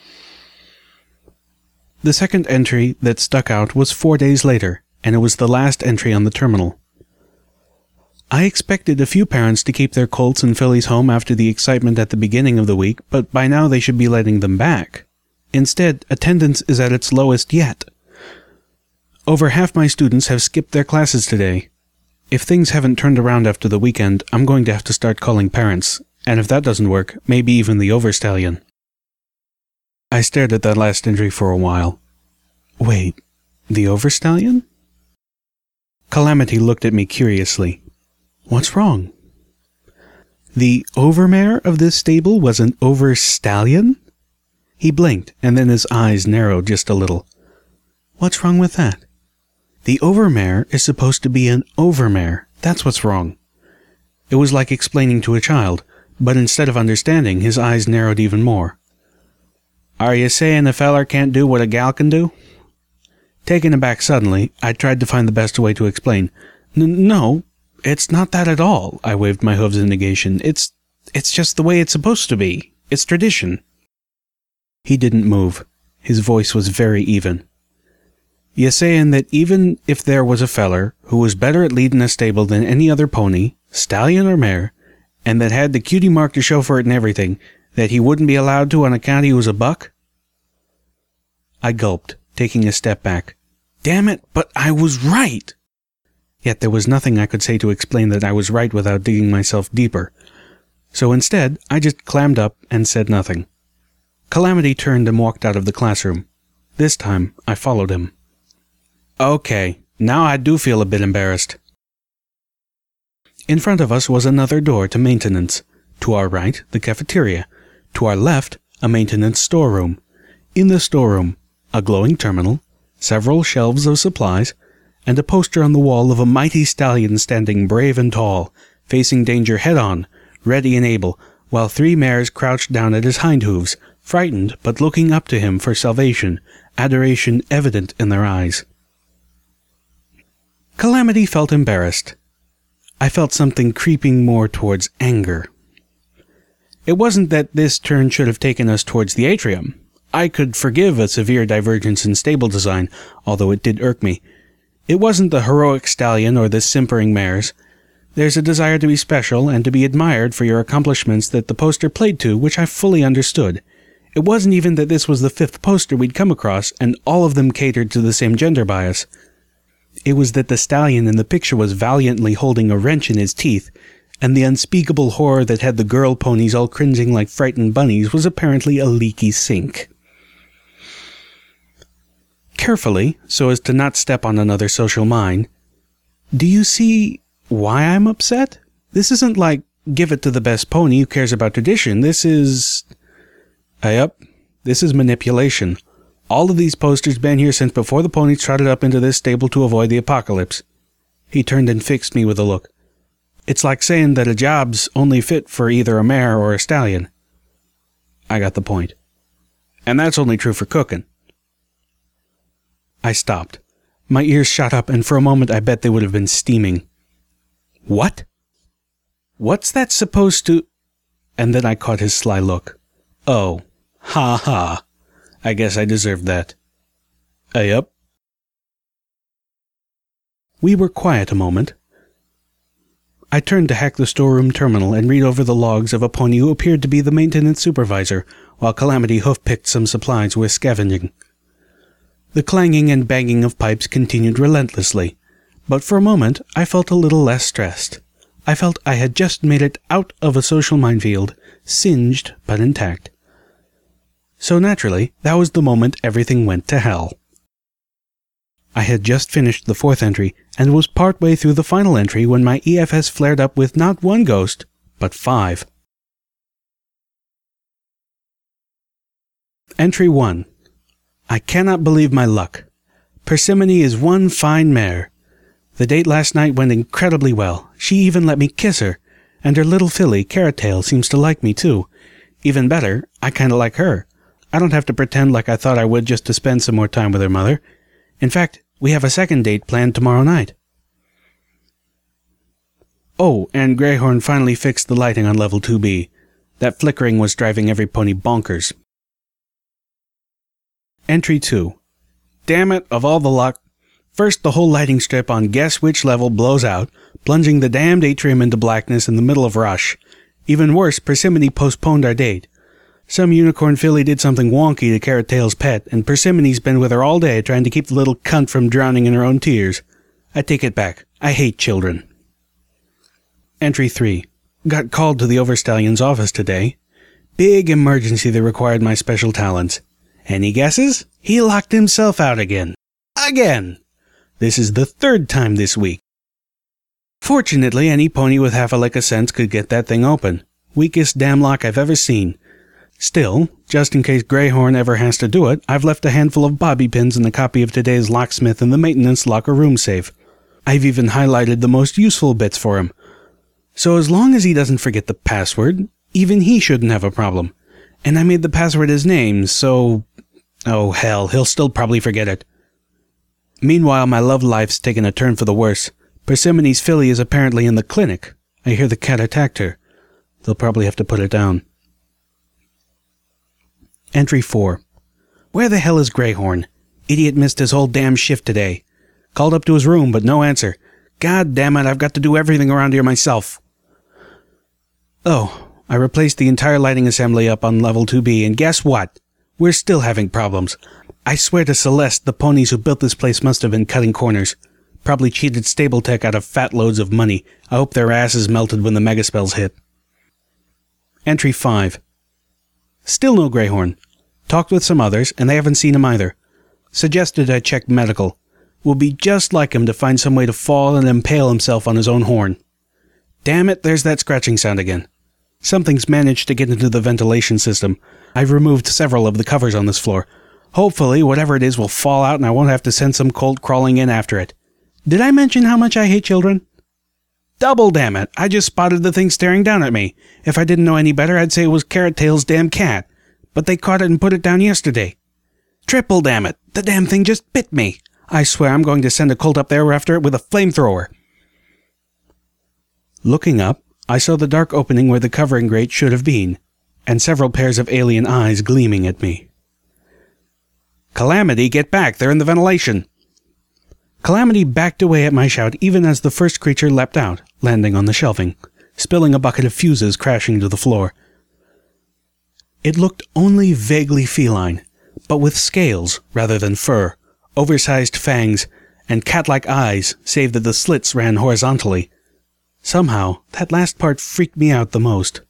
Speaker 1: The second entry that stuck out was 4 days later, and it was the last entry on the terminal. I expected a few parents to keep their colts and fillies home after the excitement at the beginning of the week, but by now they should be letting them back. Instead, attendance is at its lowest yet. Over half my students have skipped their classes today. If things haven't turned around after the weekend, I'm going to have to start calling parents, and if that doesn't work, maybe even the Overstallion. I stared at that last entry for a while. Wait, the Overstallion? Calamity looked at me curiously. What's wrong? The overmare of this stable was an Overstallion? He blinked, and then his eyes narrowed just a little. What's wrong with that? The overmare is supposed to be an overmare. That's what's wrong. It was like explaining to a child, but instead of understanding, his eyes narrowed even more. Are you saying a feller can't do what a gal can do? Taken aback suddenly, I tried to find the best way to explain. No, it's not that at all, I waved my hooves in negation. It's just the way it's supposed to be. It's tradition. He didn't move. His voice was very even. You sayin' that even if there was a feller who was better at leadin' a stable than any other pony, stallion or mare, and that had the cutie mark to show for it and everything, that he wouldn't be allowed to on account he was a buck? I gulped, taking a step back. Damn it, but I was right! Yet there was nothing I could say to explain that I was right without digging myself deeper. So instead, I just clammed up and said nothing. Calamity turned and walked out of the classroom. This time, I followed him. Okay, now I do feel a bit embarrassed. In front of us was another door to maintenance. To our right, the cafeteria. To our left, a maintenance storeroom. In the storeroom, a glowing terminal, several shelves of supplies, and a poster on the wall of a mighty stallion standing brave and tall, facing danger head-on, ready and able, while 3 mares crouched down at his hind hooves, frightened but looking up to him for salvation, adoration evident in their eyes. Calamity felt embarrassed. I felt something creeping more towards anger. It wasn't that this turn should have taken us towards the atrium. I could forgive a severe divergence in stable design, although it did irk me. It wasn't the heroic stallion or the simpering mares. There's a desire to be special and to be admired for your accomplishments that the poster played to, which I fully understood. It wasn't even that this was the 5th poster we'd come across, and all of them catered to the same gender bias. It was that the stallion in the picture was valiantly holding a wrench in his teeth, and the unspeakable horror that had the girl ponies all cringing like frightened bunnies was apparently a leaky sink. Carefully, so as to not step on another social mine, do you see why I'm upset? This isn't like, give it to the best pony who cares about tradition. This is... Yep, this is manipulation. All of these posters been here since before the ponies trotted up into this stable to avoid the apocalypse. He turned and fixed me with a look. It's like saying that a job's only fit for either a mare or a stallion. I got the point. And that's only true for cooking. I stopped. My ears shot up, and for a moment I bet they would have been steaming. What? What's that supposed to... And then I caught his sly look. Oh, ha ha. I guess I deserved that. Yep. We were quiet a moment. I turned to hack the storeroom terminal and read over the logs of a pony who appeared to be the maintenance supervisor, while Calamity hoof-picked some supplies with scavenging. The clanging and banging of pipes continued relentlessly, but for a moment I felt a little less stressed. I felt I had just made it out of a social minefield, singed but intact. So naturally, that was the moment everything went to hell. I had just finished the 4th entry, and was partway through the final entry when my EFS flared up with not 1 ghost, but 5. Entry 1. I cannot believe my luck. Persimmone is one fine mare. The date last night went incredibly well. She even let me kiss her, and her little filly, Carrot Tail, seems to like me too. Even better, I kinda like her. I don't have to pretend like I thought I would just to spend some more time with her mother. In fact, we have a second date planned tomorrow night. Oh, and Greyhorn finally fixed the lighting on level 2B. That flickering was driving every pony bonkers. Entry 2. Damn it, of all the luck. First, the whole lighting strip on guess which level blows out, plunging the damned atrium into blackness in the middle of rush. Even worse, Persimmone postponed our date. Some unicorn filly did something wonky to Carrot Tail's pet, and Persimone's been with her all day trying to keep the little cunt from drowning in her own tears. I take it back. I hate children. Entry 3. Got called to the Overstallion's office today. Big emergency that required my special talents. Any guesses? He locked himself out again. Again! This is the third time this week. Fortunately, any pony with half a lick of sense could get that thing open. Weakest damn lock I've ever seen. Still, just in case Greyhorn ever has to do it, I've left a handful of bobby pins and a copy of today's locksmith in the maintenance locker room safe. I've even highlighted the most useful bits for him. So as long as he doesn't forget the password, even he shouldn't have a problem. And I made the password his name, so... oh hell, he'll still probably forget it. Meanwhile, my love life's taken a turn for the worse. Persimone's filly is apparently in the clinic. I hear the cat attacked her. They'll probably have to put it down. Entry 4. Where the hell is Greyhorn? Idiot missed his whole damn shift today. Called up to his room, but no answer. God damn it, I've got to do everything around here myself. Oh, I replaced the entire lighting assembly up on level 2B, and guess what? We're still having problems. I swear to Celeste, the ponies who built this place must have been cutting corners. Probably cheated Stable Tech out of fat loads of money. I hope their asses melted when the megaspells hit. Entry 5. Still no Greyhorn. Talked with some others, and they haven't seen him either. Suggested I check medical. Will be just like him to find some way to fall and impale himself on his own horn. Damn it, there's that scratching sound again. Something's managed to get into the ventilation system. I've removed several of the covers on this floor. Hopefully, whatever it is will fall out and I won't have to send some colt crawling in after it. Did I mention how much I hate children? Double damn it, I just spotted the thing staring down at me. If I didn't know any better, I'd say it was Carrot Tail's damn cat. But they caught it and put it down yesterday. Triple damn it, the damn thing just bit me. I swear I'm going to send a colt up there after it with a flamethrower. Looking up, I saw the dark opening where the covering grate should have been, and several pairs of alien eyes gleaming at me. Calamity, get back, they're in the ventilation. Calamity backed away at my shout even as the first creature leapt out, landing on the shelving, spilling a bucket of fuses crashing to the floor. It looked only vaguely feline, but with scales rather than fur, oversized fangs, and cat-like eyes, save that the slits ran horizontally. Somehow, that last part freaked me out the most.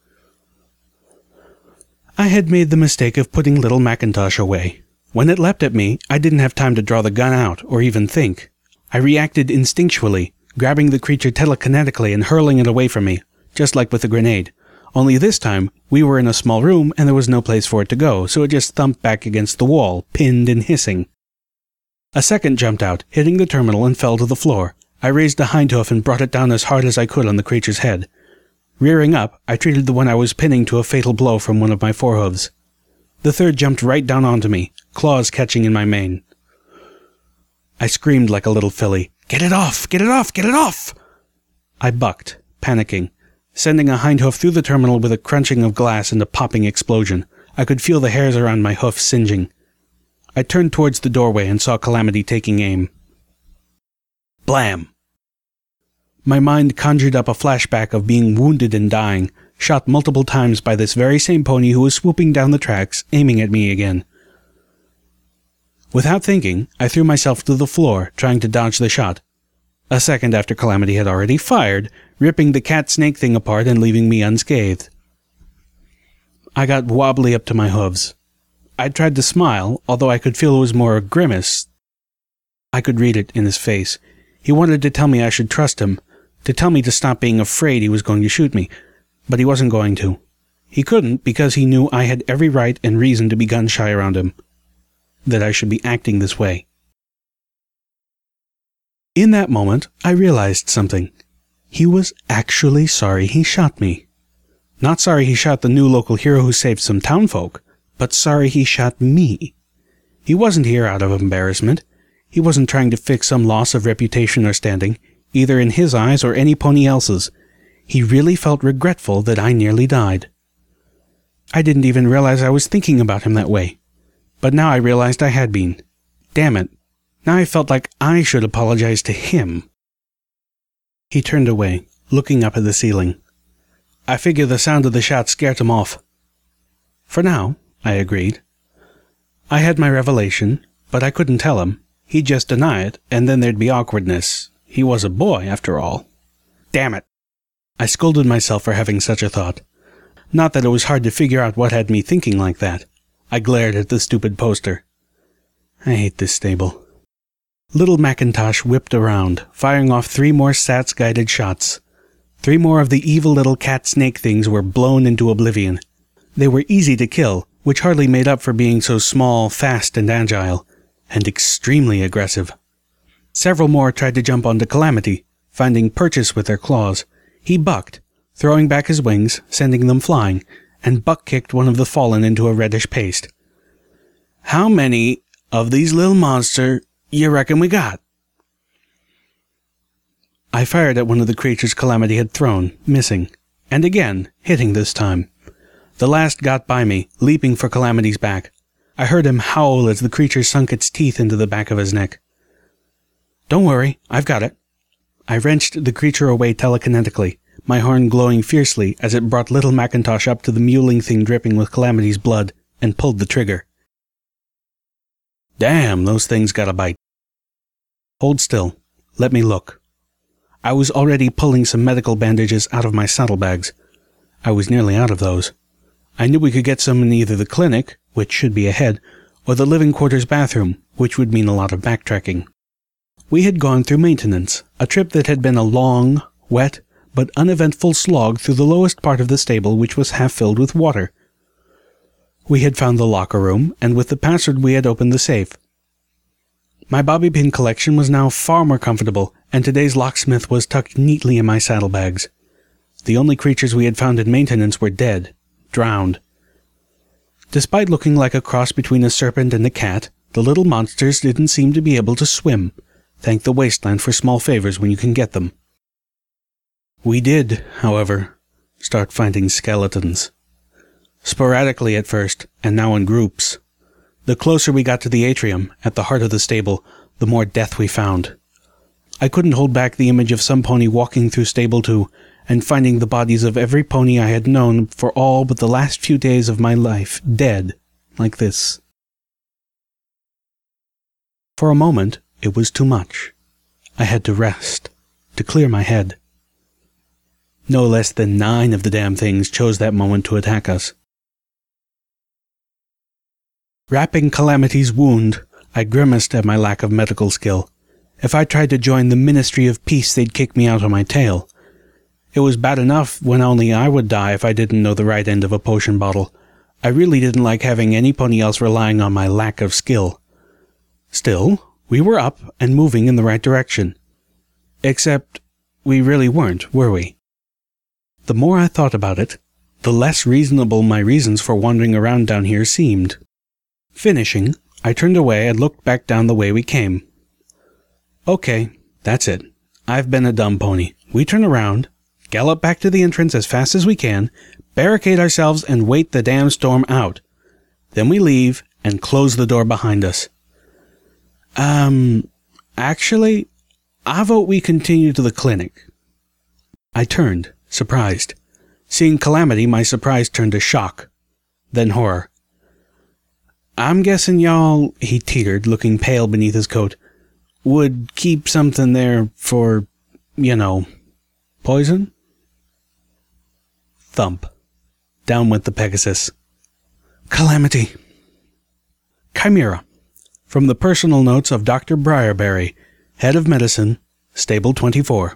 Speaker 1: I had made the mistake of putting little Macintosh away. When it leapt at me, I didn't have time to draw the gun out, or even think. I reacted instinctually, grabbing the creature telekinetically and hurling it away from me, just like with the grenade. Only this time, we were in a small room and there was no place for it to go, so it just thumped back against the wall, pinned and hissing. A second jumped out, hitting the terminal and fell to the floor. I raised a hind hoof and brought it down as hard as I could on the creature's head. Rearing up, I treated the one I was pinning to a fatal blow from one of my forehooves. The third jumped right down onto me, claws catching in my mane. I screamed like a little filly, "Get it off! Get it off! Get it off!" I bucked, panicking, sending a hind hoof through the terminal with a crunching of glass and a popping explosion. I could feel the hairs around my hoof singeing. I turned towards the doorway and saw Calamity taking aim. Blam! My mind conjured up a flashback of being wounded and dying, shot multiple times by this very same pony who was swooping down the tracks, aiming at me again. Without thinking, I threw myself to the floor, trying to dodge the shot. A second after Calamity had already fired, ripping the cat-snake thing apart and leaving me unscathed. I got wobbly up to my hooves. I tried to smile, although I could feel it was more a grimace. I could read it in his face. He wanted to tell me I should trust him, to tell me to stop being afraid he was going to shoot me, but he wasn't going to. He couldn't because he knew I had every right and reason to be gun-shy around him, that I should be acting this way. In that moment, I realized something. He was actually sorry he shot me. Not sorry he shot the new local hero who saved some townfolk, but sorry he shot me. He wasn't here out of embarrassment. He wasn't trying to fix some loss of reputation or standing, either in his eyes or any pony else's. He really felt regretful that I nearly died. I didn't even realize I was thinking about him that way. But now I realized I had been. Damn it. Now I felt like I should apologize to him. He turned away, looking up at the ceiling. I figure the sound of the shot scared him off. For now, I agreed. I had my revelation, but I couldn't tell him. He'd just deny it, and then there'd be awkwardness. He was a boy, after all. Damn it! I scolded myself for having such a thought. Not that it was hard to figure out what had me thinking like that. I glared at the stupid poster. I hate this stable. Little Macintosh whipped around, firing off 3 more SATS-guided shots. 3 more of the evil little cat-snake things were blown into oblivion. They were easy to kill, which hardly made up for being so small, fast, and agile, and extremely aggressive. Several more tried to jump onto Calamity, finding purchase with their claws. He bucked, throwing back his wings, sending them flying, and buck-kicked one of the fallen into a reddish paste. How many of these little monsters you reckon we got? I fired at one of the creatures Calamity had thrown, missing, and again, hitting this time. The last got by me, leaping for Calamity's back. I heard him howl as the creature sunk its teeth into the back of his neck. Don't worry, I've got it. I wrenched the creature away telekinetically, my horn glowing fiercely as it brought little Macintosh up to the mewling thing dripping with Calamity's blood, and pulled the trigger. Damn, those things got a bite. Hold still. Let me look. I was already pulling some medical bandages out of my saddlebags. I was nearly out of those. I knew we could get some in either the clinic, which should be ahead, or the living quarters bathroom, which would mean a lot of backtracking. We had gone through maintenance, a trip that had been a long, wet, but uneventful slog through the lowest part of the stable, which was half filled with water. We had found the locker room, and with the password we had opened the safe. My bobby pin collection was now far more comfortable, and today's locksmith was tucked neatly in my saddlebags. The only creatures we had found in maintenance were dead, drowned. Despite looking like a cross between a serpent and a cat, the little monsters didn't seem to be able to swim. Thank the wasteland for small favors when you can get them. We did, however, start finding skeletons. Sporadically at first, and now in groups. The closer we got to the atrium, at the heart of the stable, the more death we found. I couldn't hold back the image of some pony walking through Stable 2 and finding the bodies of every pony I had known for all but the last few days of my life dead, like this. For a moment, it was too much. I had to rest, to clear my head. No less than 9 of the damn things chose that moment to attack us. Wrapping Calamity's wound, I grimaced at my lack of medical skill. If I tried to join the Ministry of Peace, they'd kick me out on my tail. It was bad enough when only I would die if I didn't know the right end of a potion bottle. I really didn't like having any pony else relying on my lack of skill. Still, we were up and moving in the right direction. Except, we really weren't, were we? The more I thought about it, the less reasonable my reasons for wandering around down here seemed. Finishing, I turned away and looked back down the way we came. Okay, that's it. I've been a dumb pony. We turn around, gallop back to the entrance as fast as we can, barricade ourselves and wait the damn storm out. Then we leave and close the door behind us. Actually, I vote we continue to the clinic. I turned, surprised. Seeing Calamity, my surprise turned to shock, then horror. I'm guessing y'all, he teetered, looking pale beneath his coat, would keep something there for, poison? Thump. Down went the Pegasus. Calamity. Chimera. From the personal notes of Dr. Briarberry, Head of Medicine, Stable 24.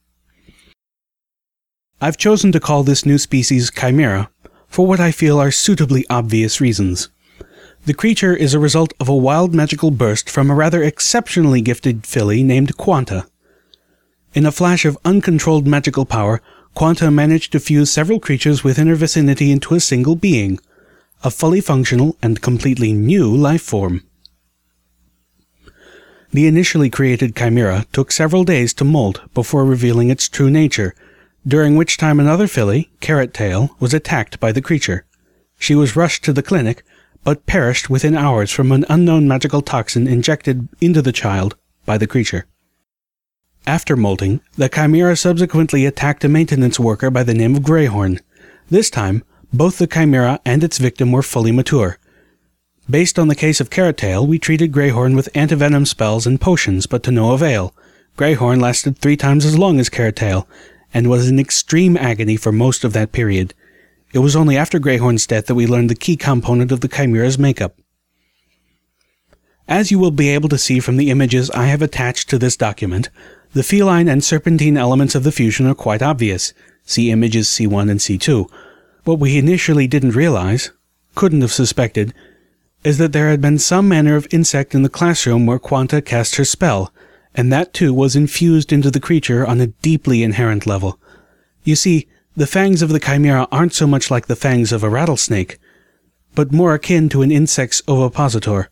Speaker 1: I've chosen to call this new species Chimera for what I feel are suitably obvious reasons. The creature is a result of a wild magical burst from a rather exceptionally gifted filly named Quanta. In a flash of uncontrolled magical power, Quanta managed to fuse several creatures within her vicinity into a single being, a fully functional and completely new life form. The initially created Chimera took several days to molt before revealing its true nature, during which time another filly, Carrot Tail, was attacked by the creature. She was rushed to the clinic, but perished within hours from an unknown magical toxin injected into the child by the creature. After molting, the Chimera subsequently attacked a maintenance worker by the name of Greyhorn. This time, both the Chimera and its victim were fully mature. Based on the case of Carrot Tail, we treated Greyhorn with antivenom spells and potions, but to no avail. Greyhorn lasted 3 times as long as Carrot Tail, and was in extreme agony for most of that period. It was only after Greyhorn's death that we learned the key component of the Chimera's makeup. As you will be able to see from the images I have attached to this document, the feline and serpentine elements of the fusion are quite obvious. See images C1 and C2. What we initially didn't realize, couldn't have suspected, is that there had been some manner of insect in the classroom where Quanta cast her spell, and that too was infused into the creature on a deeply inherent level. You see, the fangs of the Chimera aren't so much like the fangs of a rattlesnake, but more akin to an insect's ovipositor.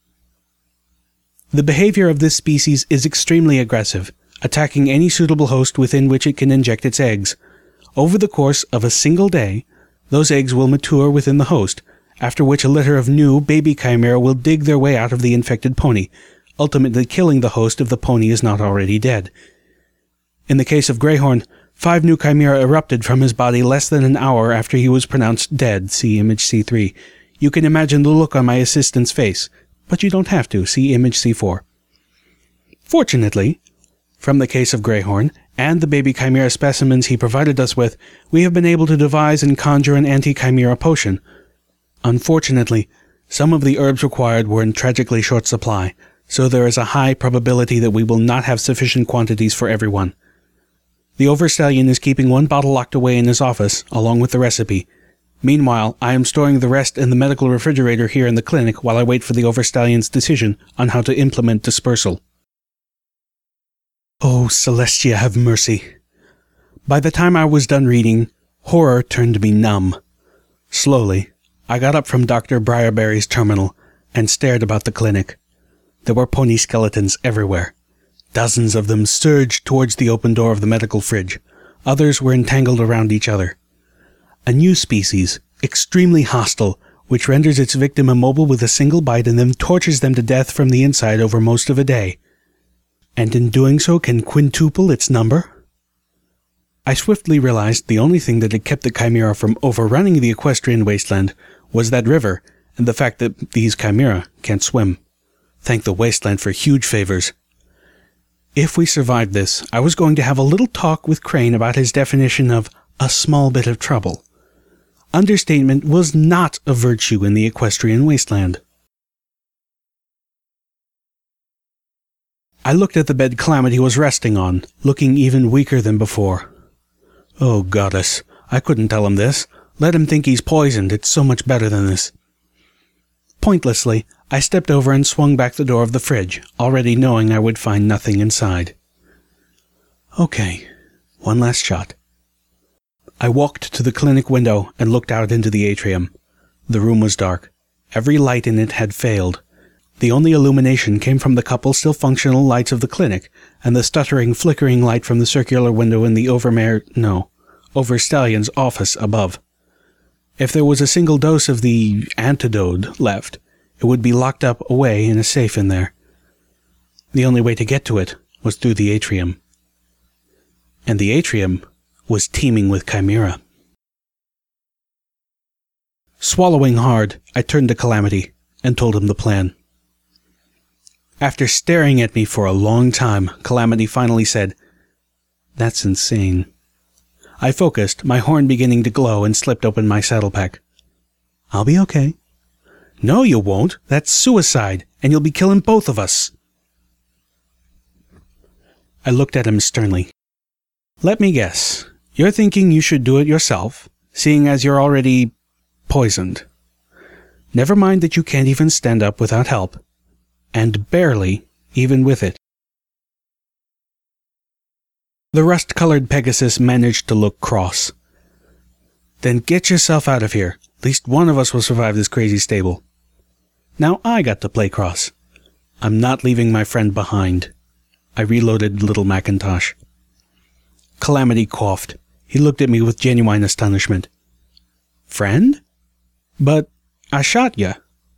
Speaker 1: The behavior of this species is extremely aggressive, attacking any suitable host within which it can inject its eggs. Over the course of a single day, those eggs will mature within the host, after which a litter of new baby Chimera will dig their way out of the infected pony, ultimately killing the host if the pony is not already dead. In the case of Greyhorn, 5 new Chimera erupted from his body less than an hour after he was pronounced dead. See image C3. You can imagine the look on my assistant's face, but you don't have to. See image C4. Fortunately, from the case of Greyhorn, and the baby Chimera specimens he provided us with, we have been able to devise and conjure an anti-Chimera potion. Unfortunately, some of the herbs required were in tragically short supply, so there is a high probability that we will not have sufficient quantities for everyone. The Overstallion is keeping 1 bottle locked away in his office, along with the recipe. Meanwhile, I am storing the rest in the medical refrigerator here in the clinic while I wait for the Overstallion's decision on how to implement dispersal. Oh, Celestia, have mercy. By the time I was done reading, horror turned me numb. Slowly, I got up from Dr. Briarberry's terminal and stared about the clinic. There were pony skeletons everywhere. Dozens of them surged towards the open door of the medical fridge. Others were entangled around each other. A new species, extremely hostile, which renders its victim immobile with a single bite and then tortures them to death from the inside over most of a day. And in doing so can quintuple its number? I swiftly realized the only thing that had kept the Chimera from overrunning the equestrian wasteland was that river, and the fact that these Chimera can't swim. Thank the wasteland for huge favors. If we survived this, I was going to have a little talk with Crane about his definition of a small bit of trouble. Understatement was not a virtue in the equestrian wasteland. I looked at the bed Calamity was resting on, looking even weaker than before. Oh, goddess, I couldn't tell him this. Let him think he's poisoned. It's so much better than this. Pointlessly, I stepped over and swung back the door of the fridge, already knowing I would find nothing inside. Okay, one last shot. I walked to the clinic window and looked out into the atrium. The room was dark. Every light in it had failed. The only illumination came from the couple still functional lights of the clinic, and the stuttering, flickering light from the circular window in the Overstallion's office above. If there was a single dose of the antidote left, it would be locked up away in a safe in there. The only way to get to it was through the atrium. And the atrium was teeming with Chimera. Swallowing hard, I turned to Calamity and told him the plan. After staring at me for a long time, Calamity finally said, "That's insane." I focused, my horn beginning to glow, and slipped open my saddle pack. "I'll be okay." "No, you won't. That's suicide, and you'll be killing both of us." I looked at him sternly. "Let me guess. You're thinking you should do it yourself, seeing as you're already poisoned. Never mind that you can't even stand up without help. And barely, even with it." The rust-colored Pegasus managed to look cross. "Then get yourself out of here. At least one of us will survive this crazy stable." Now I got to play cross. I'm not leaving my friend behind. I reloaded Little Macintosh. Calamity coughed. He looked at me with genuine astonishment. "Friend? But I shot ya."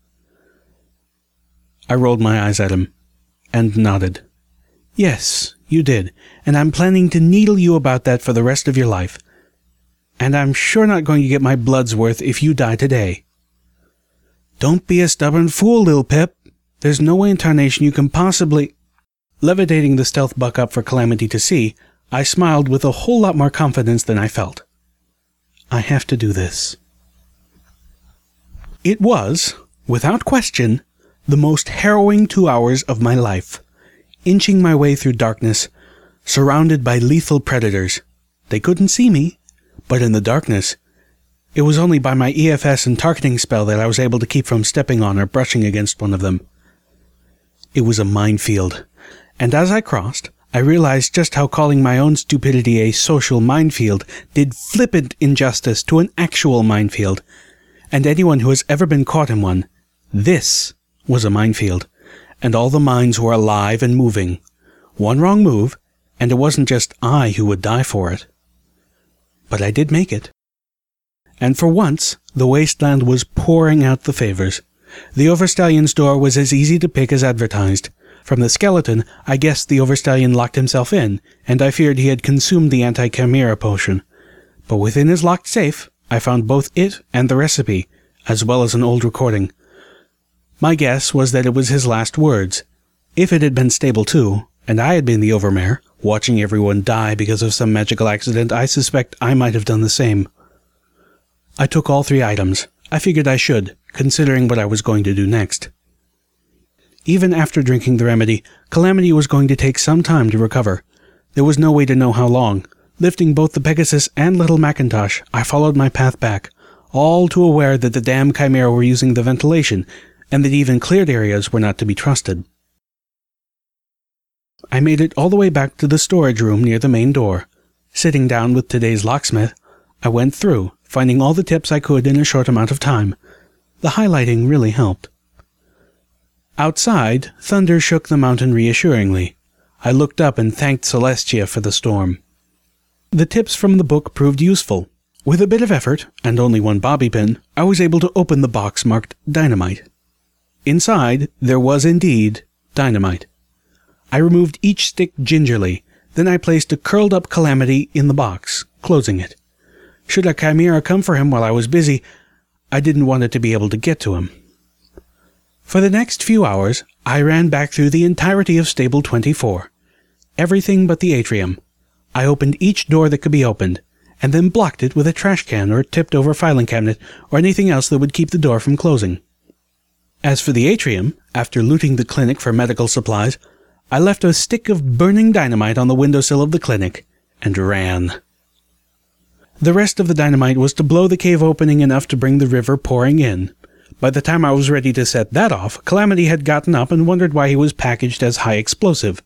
Speaker 1: I rolled my eyes at him, and nodded. Yes, you did, and I'm planning to needle you about that for the rest of your life. And I'm sure not going to get my blood's worth if you die today. Don't be a stubborn fool, Lil Pip. There's no way in tarnation you can possibly... Levitating the stealth buck up for Calamity to see, I smiled with a whole lot more confidence than I felt. I have to do this. It was, without question, the most harrowing 2 hours of my life. Inching my way through darkness, surrounded by lethal predators. They couldn't see me, but in the darkness, it was only by my EFS and targeting spell that I was able to keep from stepping on or brushing against one of them. It was a minefield, and as I crossed, I realized just how calling my own stupidity a social minefield did flippant injustice to an actual minefield, and anyone who has ever been caught in one, this was a minefield, and all the mines were alive and moving. One wrong move, and it wasn't just I who would die for it. But I did make it. And for once, the wasteland was pouring out the favors. The Overstallion's door was as easy to pick as advertised. From the skeleton, I guessed the Overstallion locked himself in, and I feared he had consumed the anti-chimera potion. But within his locked safe, I found both it and the recipe, as well as an old recording. My guess was that it was his last words. If it had been stable too, and I had been the Overmare, watching everyone die because of some magical accident, I suspect I might have done the same. I took all 3 items. I figured I should, considering what I was going to do next. Even after drinking the remedy, Calamity was going to take some time to recover. There was no way to know how long. Lifting both the Pegasus and Little Macintosh, I followed my path back, all too aware that the damn Chimera were using the ventilation, and that even cleared areas were not to be trusted. I made it all the way back to the storage room near the main door. Sitting down with today's locksmith, I went through, finding all the tips I could in a short amount of time. The highlighting really helped. Outside, thunder shook the mountain reassuringly. I looked up and thanked Celestia for the storm. The tips from the book proved useful. With a bit of effort, and only one bobby pin, I was able to open the box marked Dynamite. Inside, there was indeed dynamite. I removed each stick gingerly, then I placed a curled-up Calamity in the box, closing it. Should a chimera come for him while I was busy, I didn't want it to be able to get to him. For the next few hours, I ran back through the entirety of Stable 24. Everything but the atrium. I opened each door that could be opened, and then blocked it with a trash can or tipped-over filing cabinet or anything else that would keep the door from closing. As for the atrium, after looting the clinic for medical supplies, I left a stick of burning dynamite on the windowsill of the clinic, and ran. The rest of the dynamite was to blow the cave opening enough to bring the river pouring in. By the time I was ready to set that off, Calamity had gotten up and wondered why he was packaged as high explosive.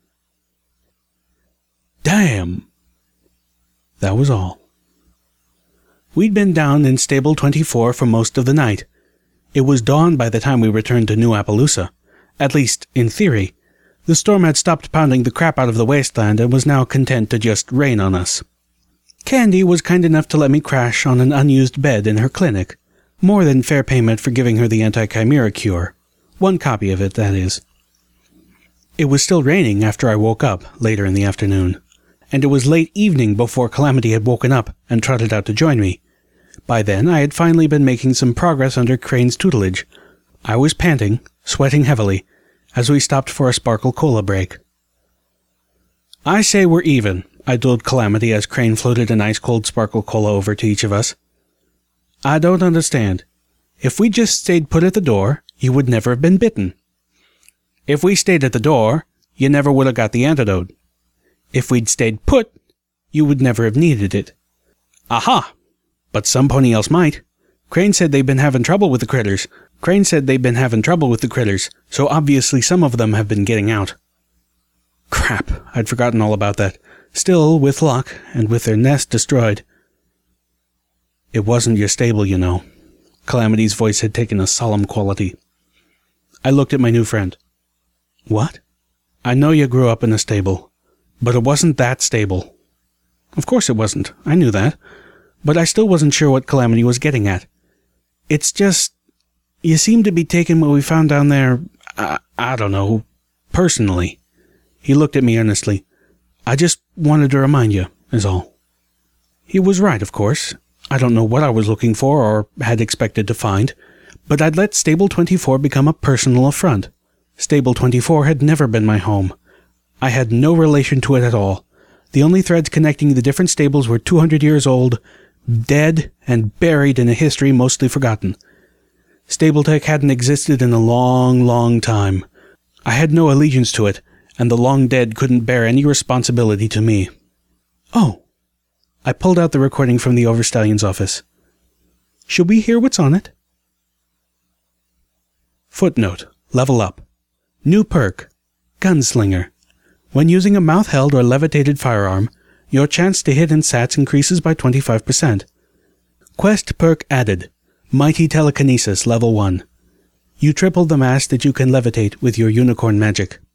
Speaker 1: Damn! That was all. We'd been down in Stable 24 for most of the night. It was dawn by the time we returned to New Appaloosa. At least, in theory. The storm had stopped pounding the crap out of the wasteland and was now content to just rain on us. Candy was kind enough to let me crash on an unused bed in her clinic. More than fair payment for giving her the anti-chimera cure. 1 copy of it, that is. It was still raining after I woke up, later in the afternoon. And it was late evening before Calamity had woken up and trotted out to join me. By then, I had finally been making some progress under Crane's tutelage. I was panting, sweating heavily, as we stopped for a Sparkle Cola break. I say we're even, I told Calamity as Crane floated an ice-cold Sparkle Cola over to each of us. I don't understand. If we just stayed put at the door, you would never have been bitten. If we stayed at the door, you never would have got the antidote. If we'd stayed put, you would never have needed it. Aha! But some pony else might. Crane said they've been having trouble with the critters. So obviously some of them have been getting out. Crap, I'd forgotten all about that. Still, with luck, and with their nest destroyed. It wasn't your stable, you know. Calamity's voice had taken a solemn quality. I looked at my new friend. What? I know you grew up in a stable, but it wasn't that stable. Of course it wasn't. I knew that. But I still wasn't sure what Calamity was getting at. It's just... You seem to be taking what we found down there... I don't know, personally. He looked at me earnestly. I just wanted to remind you, is all. He was right, of course. I don't know what I was looking for or had expected to find, but I'd let Stable 24 become a personal affront. Stable 24 had never been my home. I had no relation to it at all. The only threads connecting the different stables were 200 years old, dead, and buried in a history mostly forgotten. Stable-Tech hadn't existed in a long, long time. I had no allegiance to it, and the long dead couldn't bear any responsibility to me. Oh. I pulled out the recording from the Overstallion's office. Should we hear what's on it? Footnote. Level up. New perk. Gunslinger. When using a mouth-held or levitated firearm, your chance to hit in sats increases by 25%. Quest perk added. Mighty Telekinesis Level 1. You triple the mass that you can levitate with your unicorn magic.